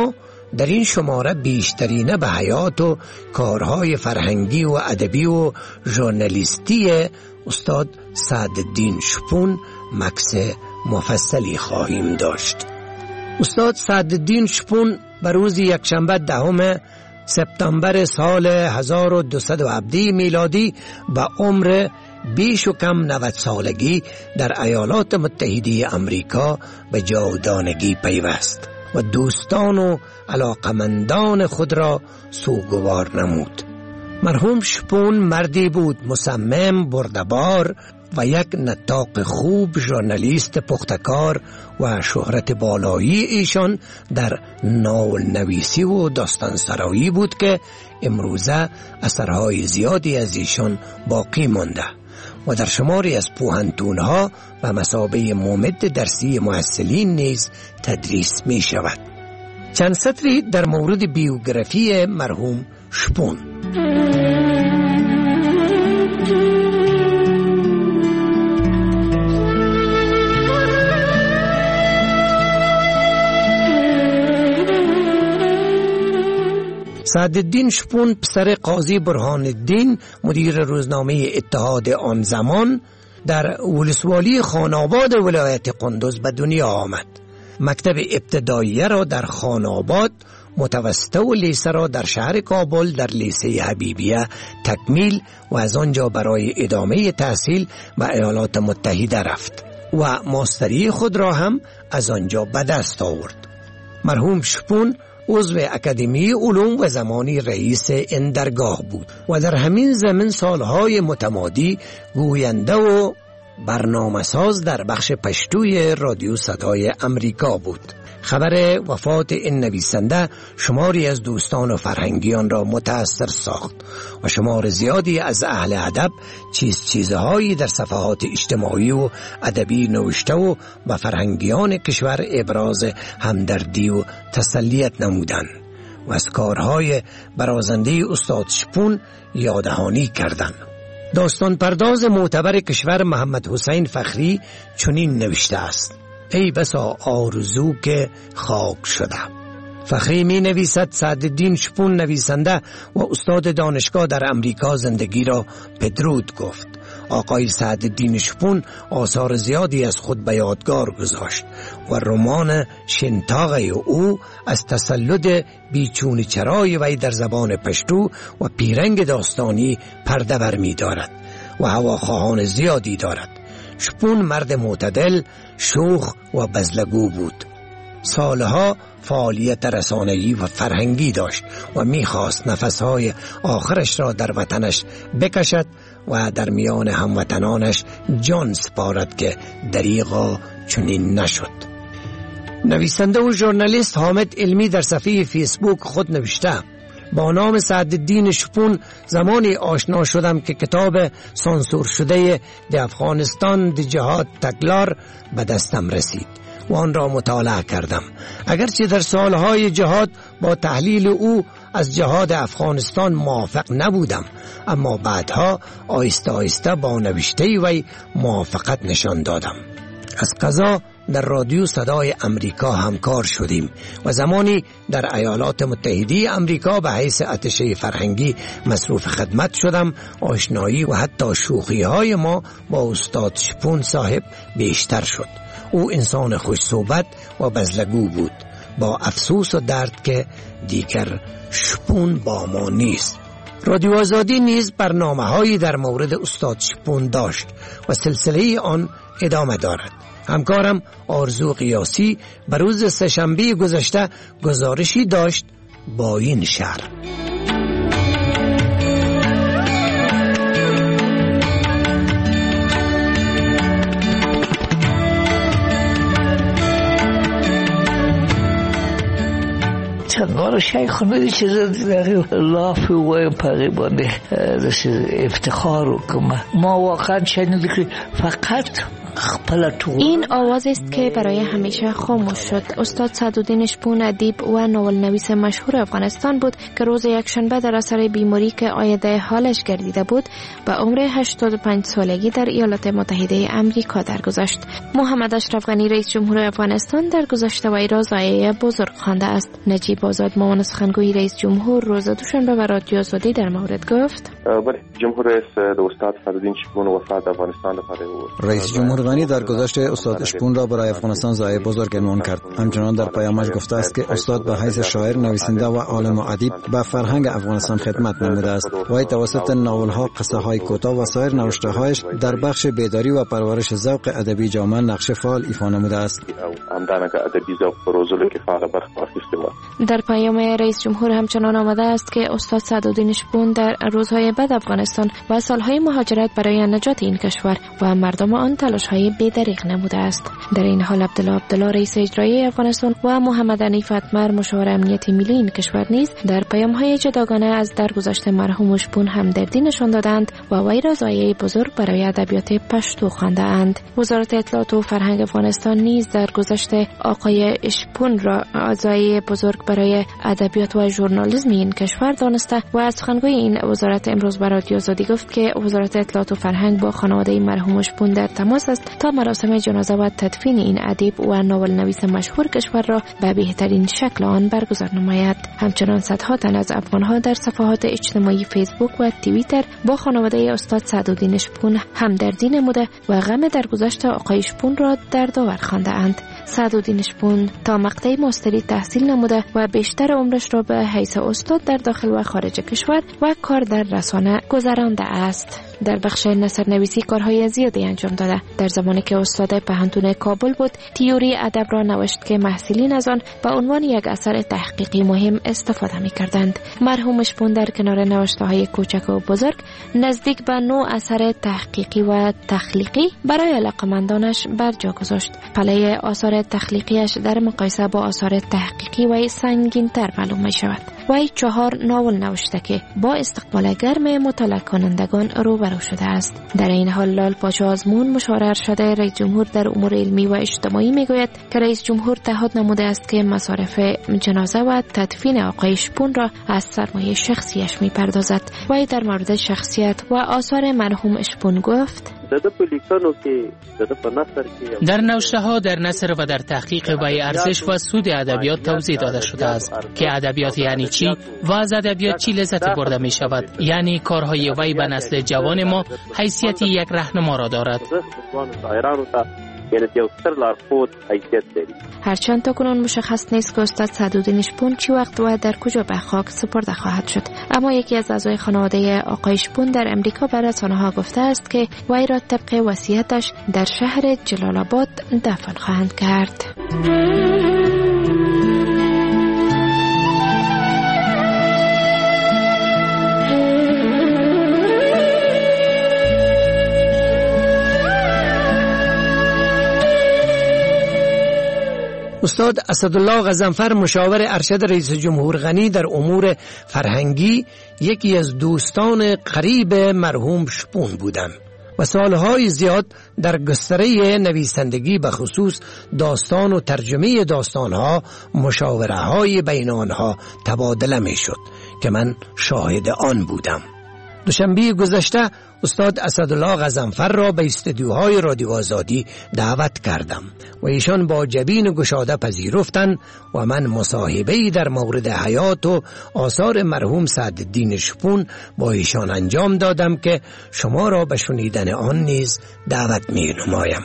در این شماره بیشترینه به حیات و کارهای فرهنگی و ادبی و ژورنالیستی استاد سعدالدین شپون مکس مفصلی خواهیم داشت. استاد سعدالدین شپون به روز یکشنبه 10 سپتامبر سال 1217 میلادی به عمر بیش و کم 90 سالگی در ایالات متحده امریکا به جاودانگی پیوست و دوستان و علاقمندان خود را سوگوار نمود. مرحوم شپون مردی بود مصمم، بردبار و یک نطاق خوب، ژورنالیست پختکار و شهرت بالایی ایشان در ناول نویسی و داستان سرایی بود که امروزه اثرهای زیادی از ایشان باقی مانده و در شماری از پوهنتونها و مثابه ممد درسی محصلین نیز تدریس می شود. چند سطری در مورد بیوگرافی مرحوم شپون. سعدالدین شپون پسر قاضی برهان الدین مدیر روزنامه اتحاد آن زمان در ولسوالی خان‌آباد ولایت قندوز به دنیا آمد. مکتب ابتدایی را در خان‌آباد، متوسطه و لیسه را در شهر کابل در لیسه حبیبیه تکمیل و از آنجا برای ادامه تحصیل به ایالات متحده رفت و ماستری خود را هم از آنجا به دست آورد. مرحوم شپون عضو اکادمی علوم و زمانی رئیس این درگاه بود و در همین زمین سالهای متمادی گوینده و برنامه ساز در بخش پشتوی رادیو صدای امریکا بود. خبر وفات این نویسنده شماری از دوستان و فرهنگیان را متأثر ساخت و شمار زیادی از اهل ادب چیزهایی در صفحات اجتماعی و ادبی نوشته و به فرهنگیان کشور ابراز همدردی و تسلیت نمودند و از کارهای برازنده استاد شپون یاددهانی کردند. داستان پرداز معتبر کشور محمد حسین فخری چنین نوشته است: ای بسا آرزو که خاک شده. فخری می نویسد سعدالدین شپون نویسنده و استاد دانشگاه در امریکا زندگی را بدرود گفت. آقای سعدالدین شپون آثار زیادی از خود به یادگار گذاشت و رمان شنتاغی او از تسلط بیچون چرای وی در زبان پشتو و پیرنگ داستانی پرده بر می دارد و هواخواهان زیادی دارد. شپون مرد معتدل، شوخ و بزلگو بود. سالها فعالیت رسانه‌ای و فرهنگی داشت و می‌خواست نفسهای آخرش را در وطنش بکشد و در میان هموطنانش جان سپارد که دریغا چنین نشد. نویسنده و ژورنالیست حامد علمی در صفحه فیسبوک خود نوشته: با نام سعدالدین شپون زمانی آشنا شدم که کتاب سانسور شده د افغانستان د جهاد تکلار به دستم رسید و آن را مطالعه کردم. اگرچه در سالهای جهاد با تحلیل او از جهاد افغانستان موافق نبودم، اما بعدها آهسته آهسته با نوشته وی موافقت نشان دادم. از قضا در رادیو صدای امریکا همکار شدیم و زمانی در ایالات متحده امریکا به حیث اتشه فرهنگی مصروف خدمت شدم. آشنایی و حتی شوخی های ما با استاد شپون صاحب بیشتر شد. او انسان خوش صحبت و بزلگو بود، با افسوس و درد که دیگر شپون با ما نیست. رادیو آزادی نیز برنامه‌هایی در مورد استاد شپون داشت و سلسله آن ادامه دارد. همکارم آرزو قیاسی به روز سه‌شنبه گذشته گزارشی داشت با این شعر: چندان شیخ میدی چیز لافی و پقیبانه افتخار کنم. ما واقعا شنیدیم که فقط این آواز است که برای همیشه خاموش شد. استاد سعدالدین شپون ادیب و ناول نویس مشهور افغانستان بود که روز یکشنبه در اثر بیماری که آینده حالش گردیده بود به عمر 85 سالگی در ایالات متحده امریکا درگذشت. محمد اشرف غنی رئیس جمهور افغانستان در گذشته وی را ضایعه بزرگ خوانده است. نجیب آزاد معاون سخنگوی رئیس جمهور روز دوشنبه به رادیو آزادی در مورد گفت: جمهور رئیس استاد سعدالدین شپون وفات افغانستان رئیس جمهور غنی در گذشت استاد شپون را برای افغانستان ضایعه بزرگ عنوان کرد. همچنان در پیامش گفته است که استاد به حیث شاعر، نویسنده و عالم و ادیب به فرهنگ افغانستان خدمت نموده است. وی توسط ناول‌ها، قصه‌های کوتاه و سایر نوشته‌هایش در بخش بیداری و پرورش ذوق ادبی جامعه نقش فعال ایفا نموده است. در پیام رئیس جمهور همچنان آمده است که استاد سعدالدین شپون در روزهای بعد افغانستان و سالهای مهاجرت برای نجات این کشور و مردم آن تلاش‌های بی‌دریغ نموده است. در این حال عبدالله رئیس اجرایی افغانستان و محمد حنیف اتمر مشاور امنیت ملی این کشور نیز در پیام‌های جداگانه از درگذشت مرحوم شپون همدردی نشان دادند و وی را ضایعه بزرگ برای ادبیات پشتو خوانده‌اند. وزارت اطلاعات و فرهنگ افغانستان نیز در گذشت آقای شپون را ضایعه بزرگ برای ادبیات و ژورنالیسم این کشور دانسته و سخنگوی این وزارت امروز به رادیو آزادی گفت که وزارت اطلاعات و فرهنگ با خانواده مرحوم شپون در تماس است تا مراسم جنازه و تدفین این ادیب و ناول نویس مشهور کشور را به بهترین شکل آن برگزار نماید. همچنان صدها تن از افغان‌ها در صفحات اجتماعی فیسبوک و توییتر با خانواده استاد سعدالدین شپون همدردی نموده و غم درگذشت آقای شپون را در داور خوانده‌اند. سعدالدین شپون تا مقطع ماستری تحصیل نموده و بیشتر عمرش را به حیث استاد در داخل و خارج کشور و کار در رسانه گذرانده است. در بخش نثرنویسی کارهای زیادی انجام داده. در زمانی که استاد پهنتون کابل بود، تئوری ادب را نوشت که محصلین از آن به عنوان یک اثر تحقیقی مهم استفاده می‌کردند. مرحوم شپون در کنار نوشته‌های کوچک و بزرگ نزدیک به 9 اثر تحقیقی و تخلیقی برای علاقه‌مندانش بر جا گذاشت. پله آثار تخلیقیش در مقایسه با آثار تحقیقی و سنگین‌تر معلوم می‌شود. وی 4 ناول نوشته که با استقبال گرم مطالعه کنندگان روبرو شده است. در این حال لال پاشا آزمون مشاور ارشد رئیس جمهور در امور علمی و اجتماعی میگوید که رئیس جمهور تعهد نموده است که مصارف جنازه و تدفین آقای شپون را از سرمایه شخصیش میپردازد. وی در مورد شخصیت و آثار مرحوم شپون گفت: در نوشته‌ها، در نثر و در تحقیق وی ارزش و سود ادبیات توضیح داده شده است که ادبیات یعنی چی و از ادبیات چی لذت برده می شود. یعنی کارهای وی به نسل جوان ما حیثیت یک راهنما را دارد. هرچند تاکنون مشخص نیست که استاد سعدالدین شپون چی وقت و در کجا به خاک سپرده خواهد شد، اما یکی از اعضای خانواده آقای شپون در امریکا به رسانه‌ها گفته است که وی را طبق وصیتش در شهر جلال آباد دفن خواهند کرد. استاد اسدالله غضنفر مشاور ارشد رئیس جمهور غنی در امور فرهنگی یکی از دوستان قریب مرحوم شپون بودند و سالهای زیاد در گستره نویسندگی به خصوص داستان و ترجمه داستانها مشاوره های بین آنها تبادله می شد که من شاهد آن بودم. دوشنبه گذشته استاد اسدالله غضنفر را به استودیوهای رادیو آزادی دعوت کردم و ایشان با جبین گشاده پذیرفتند و من مصاحبه‌ای در مورد حیات و آثار مرحوم سعدالدین شپون با ایشان انجام دادم که شما را به شنیدن آن نیز دعوت می نمایم.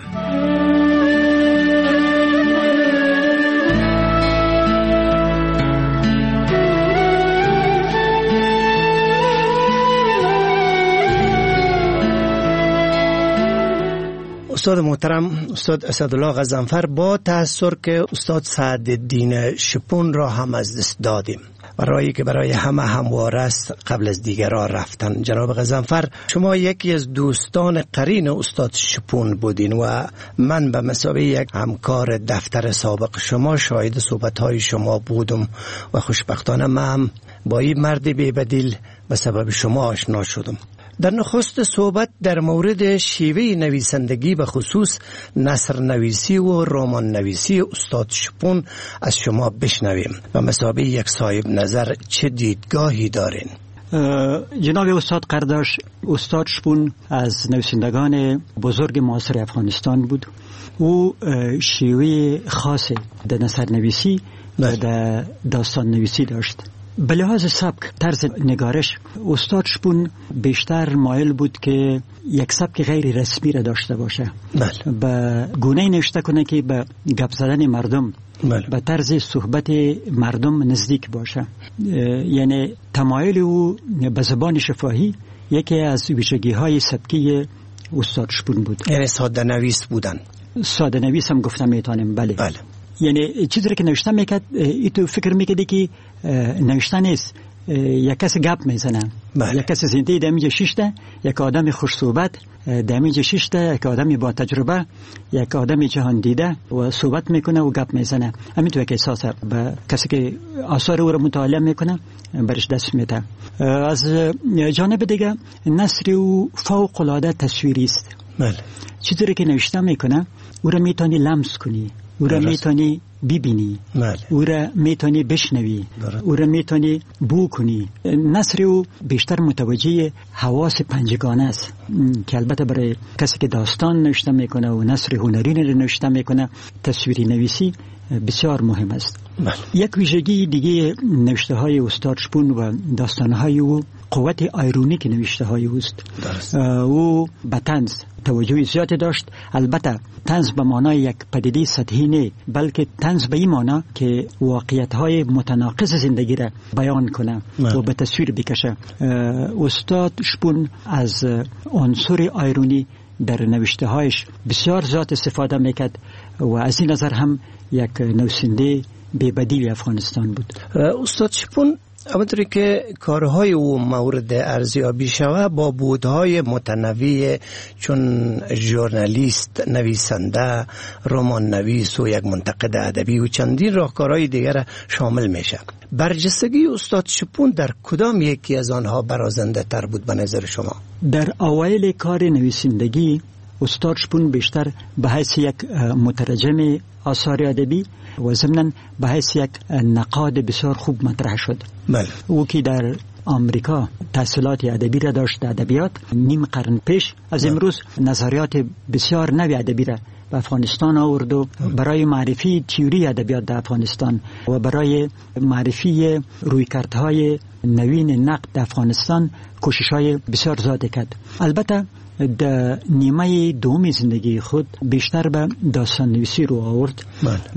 استاد محترم، استاد اسدالله غضنفر، با تأثیر که استاد سعدالدین شپون را هم از دست دادیم و راهی که برای همه هموار است قبل از دیگران رفتن. جناب غضنفر، شما یکی از دوستان قرین استاد شپون بودین و من به مثابه یک همکار دفتر سابق شما شاهد صحبت‌های شما بودم و خوشبختانه من با این مرد بی‌بدیل به سبب شما آشنا شدم. در نخست صحبت در مورد شیوه نویسندگی به خصوص نثر نویسی و رمان نویسی استاد شپون از شما بشنویم و مثابه یک صاحب نظر چه دیدگاهی دارین؟ جناب استاد قرداش، استاد شپون از نویسندگان بزرگ معاصر افغانستان بود. او شیوه خاص در نثر نویسی و در داستان نویسی داشت. به لحاظ سبک، طرز نگارش، استاد شپون بیشتر مایل بود که یک سبک غیر رسمی را داشته باشه. به گونه نوشته کنه که به گپ زدن مردم، به طرز صحبت مردم نزدیک باشه. یعنی تمایل او به زبان شفاهی یکی از ویژگی‌های سبکی استاد شپون بود. یعنی ساده نویس بودن. ساده نویس هم گفتم میتونیم. بله. یعنی چیزی که نوشته میکرد، ای تو فکر میکردی که نوشته نیست، یک کس گپ میزنه. یک کس زنده دمیج شیشته، یک آدم خوش صحبت دمیج شیشته، یک آدم با تجربه، یک آدم جهان دیده و صحبت میکنه و گپ میزنه. همینطور که احساس به کسی که آثار او را مطالعه میکنه برش دست میده. از جانب دیگه نثر او فوق العاده تصویری است. چیزی که نوشته میکنه او را میتونی لمس کنی، او را میتونی ببینی، او را میتونی بشنوی، او را میتونی بو کنی. نثر او بیشتر متوجه حواس پنجگانه است که البته برای کسی که داستان نوشته میکنه و نثر هنری نوشته میکنه، تصویری نویسی بسیار مهم است. یک ویژگی دیگه نوشته های استاد شپون و داستان های او قوت آیرونیک نوشته های اوست. او به طنز توجه زیادی داشت. البته طنز به معنای یک پدیده سطحی نه، بلکه طنز به این معنی که واقعیت های متناقض زندگی را بیان کنه و به تصویر بکشه. استاد شپون از عنصر آیرونی در نوشته هایش بسیار زیاد استفاده میکرد و از این نظر هم یک نویسنده بی‌بدیل افغانستان بود. استاد شپون همونطوری که کارهای او مورد ارزیابی شود با بودهای متنوع چون ژورنالیست، نویسنده، رمان نویس و یک منتقد ادبی و چندین راهکارهای دیگر شامل میشه. برجستگی استاد شپون در کدام یکی از آنها برازنده تر بود به نظر شما؟ در اوایل کار نویسندگی استاد شپون بیشتر به حیث یک مترجم آثار ادبی و ضمناً به حیث یک نقاد بسیار خوب مطرح شد. او که در آمریکا تحصیلات ادبی را داشت، ادبیات، نیم قرن پیش از امروز نظریات بسیار نوی ادبی را به افغانستان آورد و برای معرفی تئوری ادبیات در افغانستان و برای معرفی رویکردهای نوین نقد در افغانستان کوشش‌های بسیار زیادی کرد. البته در نیمه دوم زندگی خود بیشتر به داستان نویسی رو آورد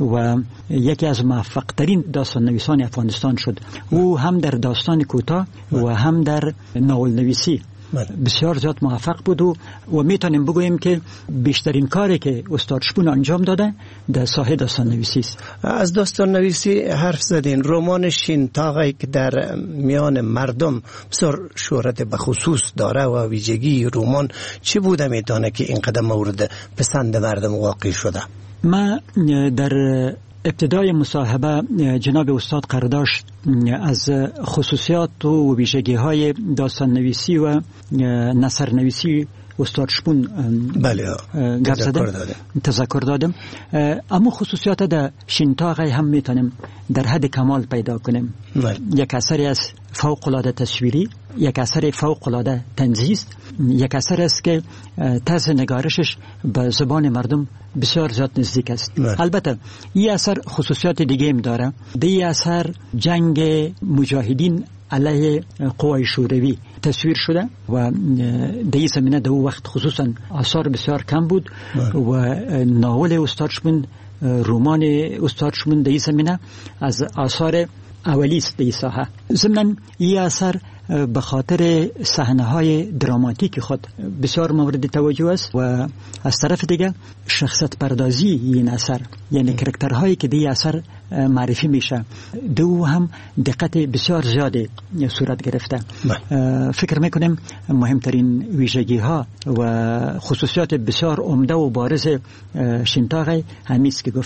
و یکی از موفق ترین داستان نویسان افغانستان شد. او هم در داستان کوتاه و هم در ناول نویسی بسیار زیاد موفق بود و میتونیم بگوییم که بیشترین کاری که استاد شپون انجام داده در ساحه داستان نویسی است. از داستان نویسی حرف زدین. رمان شینتاغی که در میان مردم بسیار شهرت به خصوص داره و ویژگی رمان چی بوده میتونه که اینقدر مورد پسند مردم واقع شده؟ ما در ابتدای مصاحبه جناب استاد قرداش از خصوصیات و ویژگی‌های داستان نویسی و نثر نویسی استاد شپون تذکر دادم. اما خصوصیات در شینتاغی هم میتونیم در حد کمال پیدا کنیم. یک اثری از فوق العاده تصویری، یک اثر فوق العاده طنزی است، یک اثر است که طرز نگارشش به زبان مردم بسیار زیاد نزدیک است. البته این اثر خصوصیات دیگه هم داره. در این اثر جنگ مجاهدین علیه قوای شوروی تصویر شده و در این زمینه در وقت خصوصا آثار بسیار کم بود و ناول استاد شپون، رمان استاد شپون در این زمینه از آثار اولی است در این ساحه. ضمناً این اثر به خاطر صحنه‌های دراماتیک خود بسیار مورد توجه است و از طرف دیگه شخصیت پردازی این اثر، یعنی کاراکترهایی که در این اثر معرفی میشه، دو هم دقت بسیار زیادی صورت گرفته. فکر میکنم مهمترین ویژگی ها و خصوصیات بسیار عمده و بارز شینتاغی همیست که گفتم.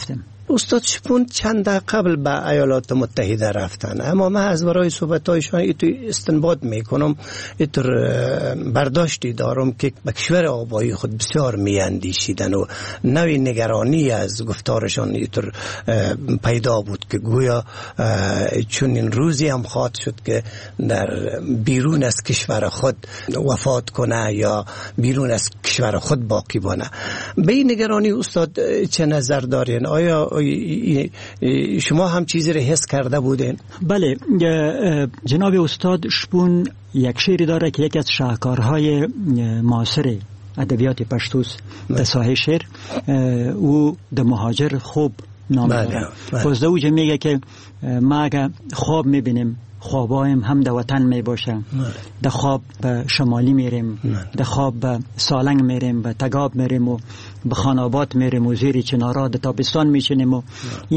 استاد شپون چند قبل به ایالات متحده رفتن، اما من از برای صحبت‌هایشان ایتو استنباط میکنم، ایتو برداشتی دارم که به کشور آبایی خود بسیار میاندیشیدن و نوعی نگرانی از گفتارشان ایتو پیدا بود که گویا چون این روزی هم خواهد شد که در بیرون از کشور خود وفات کنه یا بیرون از کشور خود باقی بانه. به این نگرانی استاد چه نظر دارین؟ آیا شما هم چیزی را حس کرده بودین؟ بله، جناب استاد شپون یک شعری داره که یکی از شاهکارهای معاصر ادبیات پشتوست در ساحه شعر او د مهاجر خوب نام داره. بازده اوجه میگه که ما اگه خواب میبینیم خوابایم هم در وطن می باشه، در خواب به شمالی میریم، در خواب به سالنگ میریم، به تگاب میریم و به خانابات میریم و زیر چنارا در تابستان میشینیم و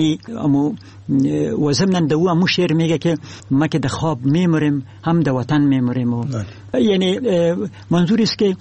ضمن در او شعر میگه که ما که در خواب میمریم هم در وطن میمریم و یعنی منظور است که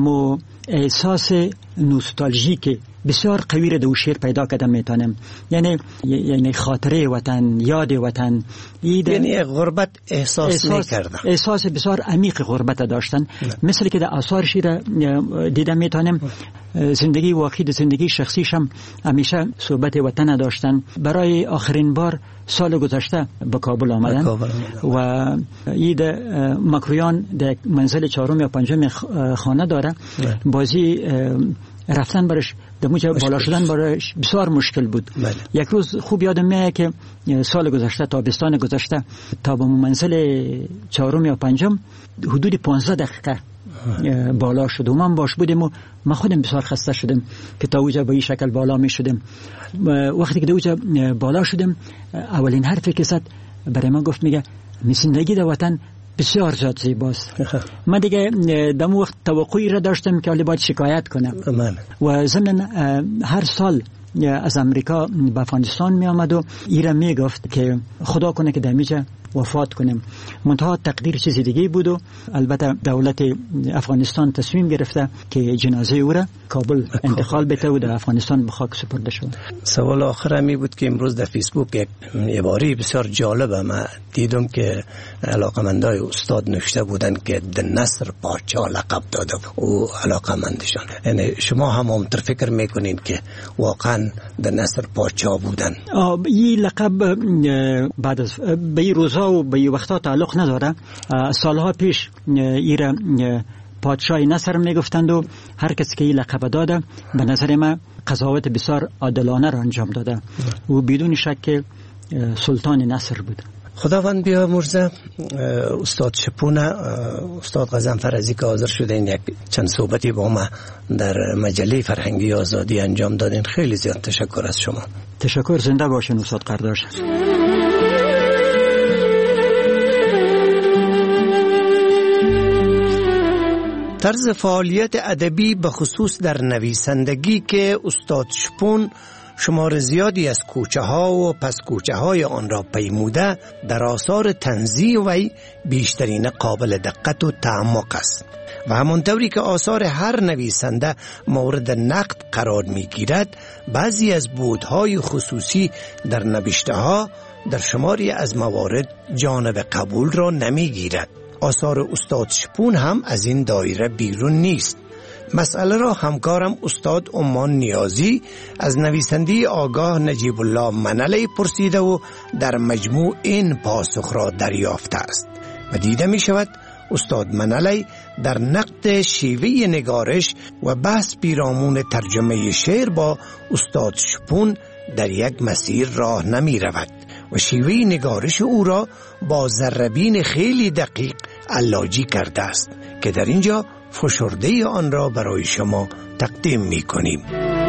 احساس نوستالژیک بسیار قوی را در شعر پیدا کردم میتونم، یعنی خاطره وطن، یاد وطن، یعنی غربت احساس میکردم، احساس بسیار عمیق غربت داشتن. مثل که در آثار شعر دیدم میتونم زندگی واقعی، زندگی شخصیش هم همیشه صحبت وطن داشتن. برای آخرین بار سال گذشته به کابل آمدن و اید مکرویان در منزل 4 یا 5 خانه داره، بازی رفتن برش در موجه بالا شدن برش بسیار مشکل بود. یک روز خوب یادم میاد که سال گذشته، تابستان گذشته، تا به منزل 4 یا 5 حدود 15 دقیقه بالا شد و من باش بودیم و من خودم بسیار خسته شدم که تا اوجه به این شکل بالا می شدم. وقتی که اوجه بالا شدم اولین حرفی که زد برای من گفت، میگه زندگی در وطن بسیار زیاد زیباست. من دیگه در وقت توقعی را داشتم که باید شکایت کنم و ضمن هر سال از امریکا به افغانستان می آمد و ایره می گفت که خدا کنه که دمیجه وفات کنیم. منتها تقدیر چیزی دیگه بود و البته دولت افغانستان تصمیم گرفته که جنازه او را کابل انتقال بده و در افغانستان به خاک سپرده شد. سوال آخر می بود که امروز در فیسبوک یک عباره بسیار جالبه من دیدم که علاقمندای استاد نوشته بودن که د نصر پادشاه لقب داده و علاقمندشان. یعنی شما هم همونطور فکر میکنین که واقعا د نصر پادشاه بودن؟ این لقب بعد از به این روزا و به این وقتا تعلق نداره. سالها پیش ایره پادشاه نصر میگفتند و هر کسی که این لقب داده به نظر من قضاوت بسیار عادلانه را انجام داده و بدون شک سلطان نصر بود. خداوند بیامرزه. استاد شپونه، استاد غضنفر از که حاضر شدین یک چند صحبتی با ما در مجله فرهنگی آزادی انجام دادین، خیلی زیاد تشکر از شما. تشکر، زنده باشین استاد قرداش. طرز فعالیت ادبی به خصوص در نویسندگی که استاد شپون شمار زیادی از کوچه ها و پس کوچه های آن را پیموده در آثار طنزی وی بیشترین قابل دقت و تعمق است و همانطوری که آثار هر نویسنده مورد نقد قرار می گیرد، بعضی از بودهای خصوصی در نوشته ها در شماری از موارد جانب قبول را نمی گیرد. آثار استاد شپون هم از این دایره بیرون نیست. مسئله را همکارم استاد امان نیازی از نویسنده آگاه نجیب الله منلی پرسیده و در مجموع این پاسخ را دریافته است و دیده می شود استاد منلی در نقد شیوه نگارش و بحث پیرامون ترجمه شعر با استاد شپون در یک مسیر راه نمی رود و شیوه نگارش او را با ذره‌بین خیلی دقیق علاجی کرده است که در اینجا فشرده آن را برای شما تقدیم می کنیم.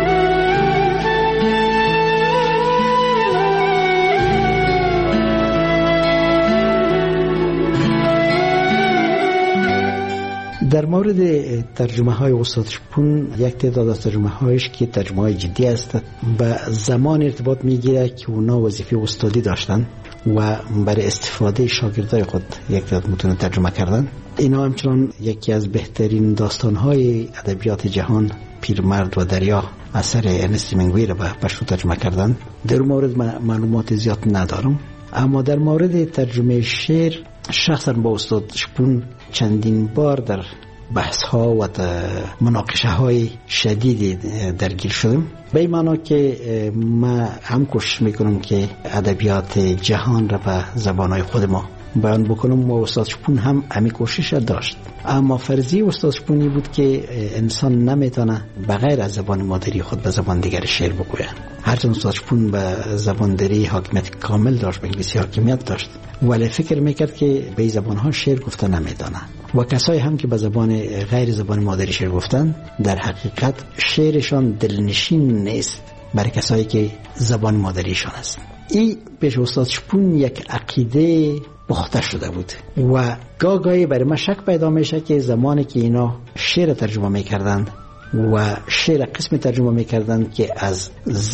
در مورد ترجمه های استاد شپون، یک تعداد از ترجمه هایش که ترجمه های جدی است به زمان ارتباط میگیره که اونا وظیفه استادی داشتن و برای استفاده شاگردای خود یک تعداد متون ترجمه کردن. اینا همچنان یکی از بهترین داستان‌های ادبیات جهان، پیرمرد و دریا، اثر ارنست همینگوی را به پشتو ترجمه کردن. در مورد معلومات زیاد ندارم، اما در مورد ترجمه شعر شخصا با استاد شپون چندین بار در بحث ها و مناقشه های شدیدی درگیر شدم، به این معنا که ما هم کوشش میکنم که ادبیات جهان را به زبان های خود ما بیان بکنم و استاد شپون هم همین کوشش داشت. اما فرضی استاد شپونی بود که انسان نمیتونه بغیر از زبان مادری خود به زبان دیگر شعر بگوید. هرچند استاد شپون به زبان دری حاکمیت کامل داشت، به انگلیسی حاکمیت داشت، ولی فکر میکرد که به این زبان ها شعر گفته نمیدانه و کسایی هم که به زبان غیر زبان مادری شعر گفتن در حقیقت شعرشان دلنشین نیست برای کسایی که زبان مادریشان است. این پیش استاد شپون یک عقیده پخته شده بود و گاهی برای من شک پیدا میشه که زمانی که اینا شعر ترجمه میکردند و شعر قسم ترجمه میکردند که از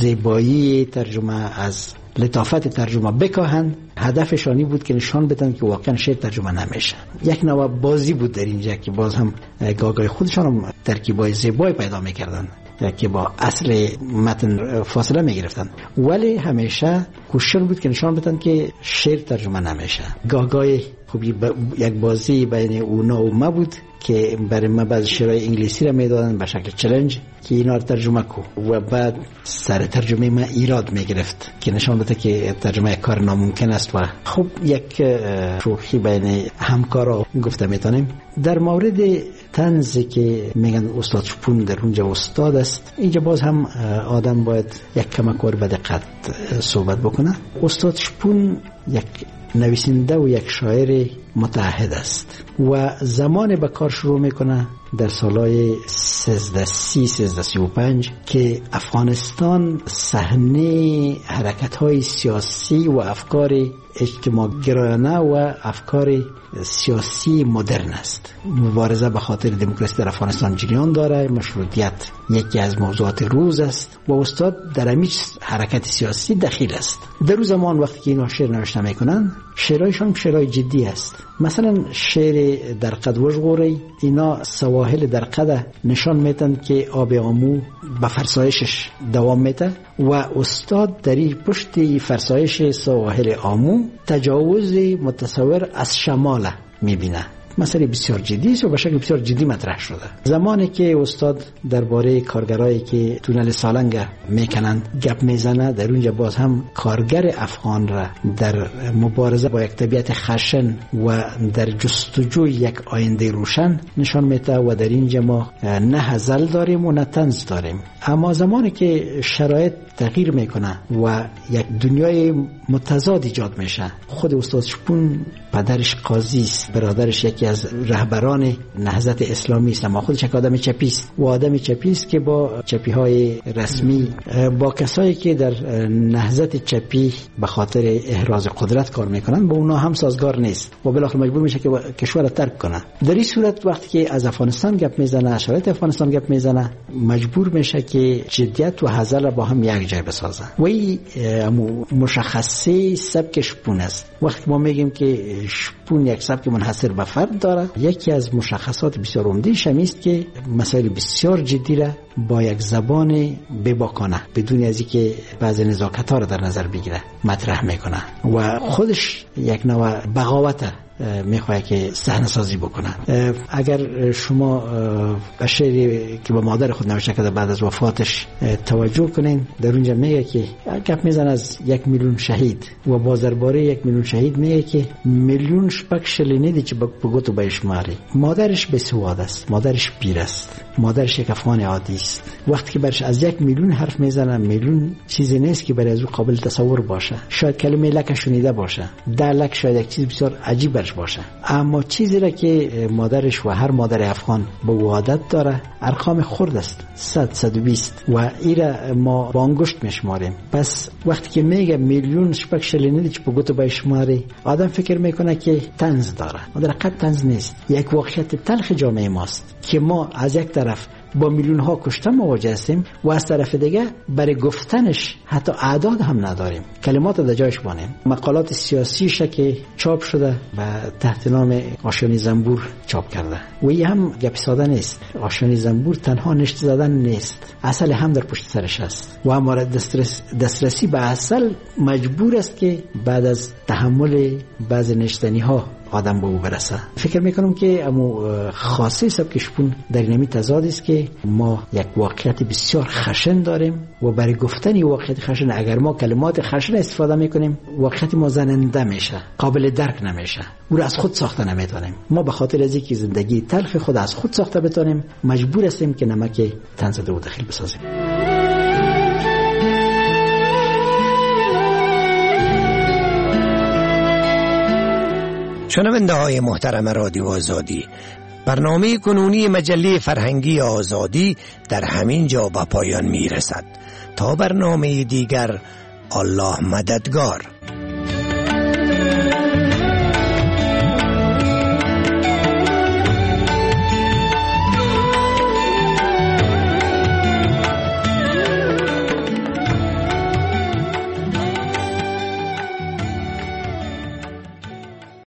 زیبایی ترجمه، از لطافت ترجمه بکاهند، هدفشانی بود که نشان بدن که واقعا شعر ترجمه نمیشه. یک نوع بازی بود در اینجا که باز هم گاهی خودشان هم ترکیبای زیبایی پیدا میکردن که با اصل متن فاصله میگرفتن، ولی همیشه کوشش بود که نشان بدن که شعر ترجمه نمیشه. گاهی خب یک بازی بین اونا و ما بود که برای ما بعض شعرهای انگلیسی را میدادن به شکل چالش که اینا رو ترجمه کو و بعد سر ترجمه ما ایراد میگرفت که نشان بده که ترجمه کار ناممکن است. و خب یک شوخی بین همکارا گفته میتونیم. در مورد طنزی که میگن استاد شپون در اونجا استاد است، اینجا باز هم آدم باید یک کمک به دقت صحبت بکنه. استاد شپون یک نویسنده و یک شاعر متعهد است و زمان به کار شروع میکنه در سالهای 1335 که افغانستان صحنه حرکت‌های سیاسی و افکار اجتماع گرایانه و افکار سیاسی مدرن است. مبارزه به خاطر دموکراسی در افغانستان جریان داره، مشروطیت یکی از موضوعات روز است و استاد در همین حرکت سیاسی دخیل است. در اون زمان وقتی که اینا شعر نوشته میکنن، شعرهایشان شعرهای جدی است. مثلا شعر در قد وژغوری، اینا سواحل در قد نشان میتن که آب آمو به فرسایشش دوام میته و استاد در این پشت فرسایش سواحل آمو تجاوز متصور از شمال میبینه. مسئله بسیار جدی است و به شکل بسیار جدی مطرح شده. زمانی که استاد درباره کارگرایی که تونل سالنگ میکنند گپ میزنه، در اونجا باز هم کارگر افغان را در مبارزه با یک طبیعت خشن و در جستجوی یک آینده روشن نشان میده و در اینجا ما نه هزل داریم و نه طنز داریم. اما زمانی که شرایط تغییر میکنه و یک دنیای متضاد ایجاد میشه، خود استاد شپون پدرش قاضی است، برادرش یکی از رهبران نهضت اسلامی است، اما خودش یک آدم چپی است و آدم چپی است که با چپی های رسمی، با کسایی که در نهضت چپی به خاطر احراز قدرت کار میکنن با اونا هم سازگار نیست و بالاخره مجبور میشه که کشور را ترک کنه. در این صورت وقتی که از افغانستان گپ میزنه، شرایط افغانستان گپ میزنه، مجبور میشه که جدیت و هزل را با هم یک جای بسازه و این مشخصه سبک شپون است. وقتی ما میگیم که شپون یک سبک منحصر به فرد داره، یکی از مشخصات بسیار عمده‌اش است که مسائل بسیار جدی را با یک زبان بباکانه بدون از اینکه بعض نزاکت‌ها را در نظر بگیره مطرح میکنه و خودش یک نوع بغاوت میخواد که صحنه سازی بکنه. اگر شما به شعری که با مادر خود نوشته کرده بعد از وفاتش توجه کنین، در اونجا میگه که گپ میزنه از 1 میلیون شهید و باز درباره 1 میلیون شهید میگه که میلیون شپک شلینیدی که بگوتو بهشماری. مادرش بسواد است، مادرش پیر است، مادرش یک افغان عادی است. وقتی که برش از 1 میلیون حرف میزنه، میلیون چیزی نیست که برای از او قابل تصور باشه. شاید کلمه لک شنیده باشه، 10 لک شاید یک چیز بسیار عجیب برش باشه، اما چیزی را که مادرش و هر مادر افغان به عادت داره ارقام خرد است، 100 120 و ایره ما با انگشت میشماریم. پس وقتی که میگه میلیون شپک شلینیدی که بگوتو بشماری، آدم فکر میکنه که طنز داره و در حقیقت طنز نیست. یک واقعیت تلخ جامعه ماست که ما از یک طرف با میلیون ها کشته مواجه هستیم و از طرف دیگه برای گفتنش حتی اعداد هم نداریم، کلمات در جایش بانیم. مقالات سیاسی که چاپ شده و تحت نام آشانی زنبور چاپ کرده و این هم گپ ساده نیست. آشانی زنبور تنها نشت زدن نیست، اصل هم در پشت سرش است و اما دسترسی به اصل مجبور است که بعد از تحمل بعض نشتنی ها آدم به او برسه. فکر میکنم که امو خاصه سبک شپون در نمی تضاد است که ما یک واقعیت بسیار خشن داریم و برای گفتن واقعیت خشن اگر ما کلمات خشن استفاده میکنیم واقعیت ما زننده میشه، قابل درک نمیشه، او را از خود ساخته نمیتونیم. ما به خاطر از اینکه زندگی تلخ خود از خود ساخته بتونیم مجبور هستیم که نمک تنزده و داخل بسازیم. شنونده های محترم رادیو آزادی، برنامه کنونی مجله فرهنگی آزادی در همین جا به پایان می رسد. تا برنامه دیگر، الله مددگار.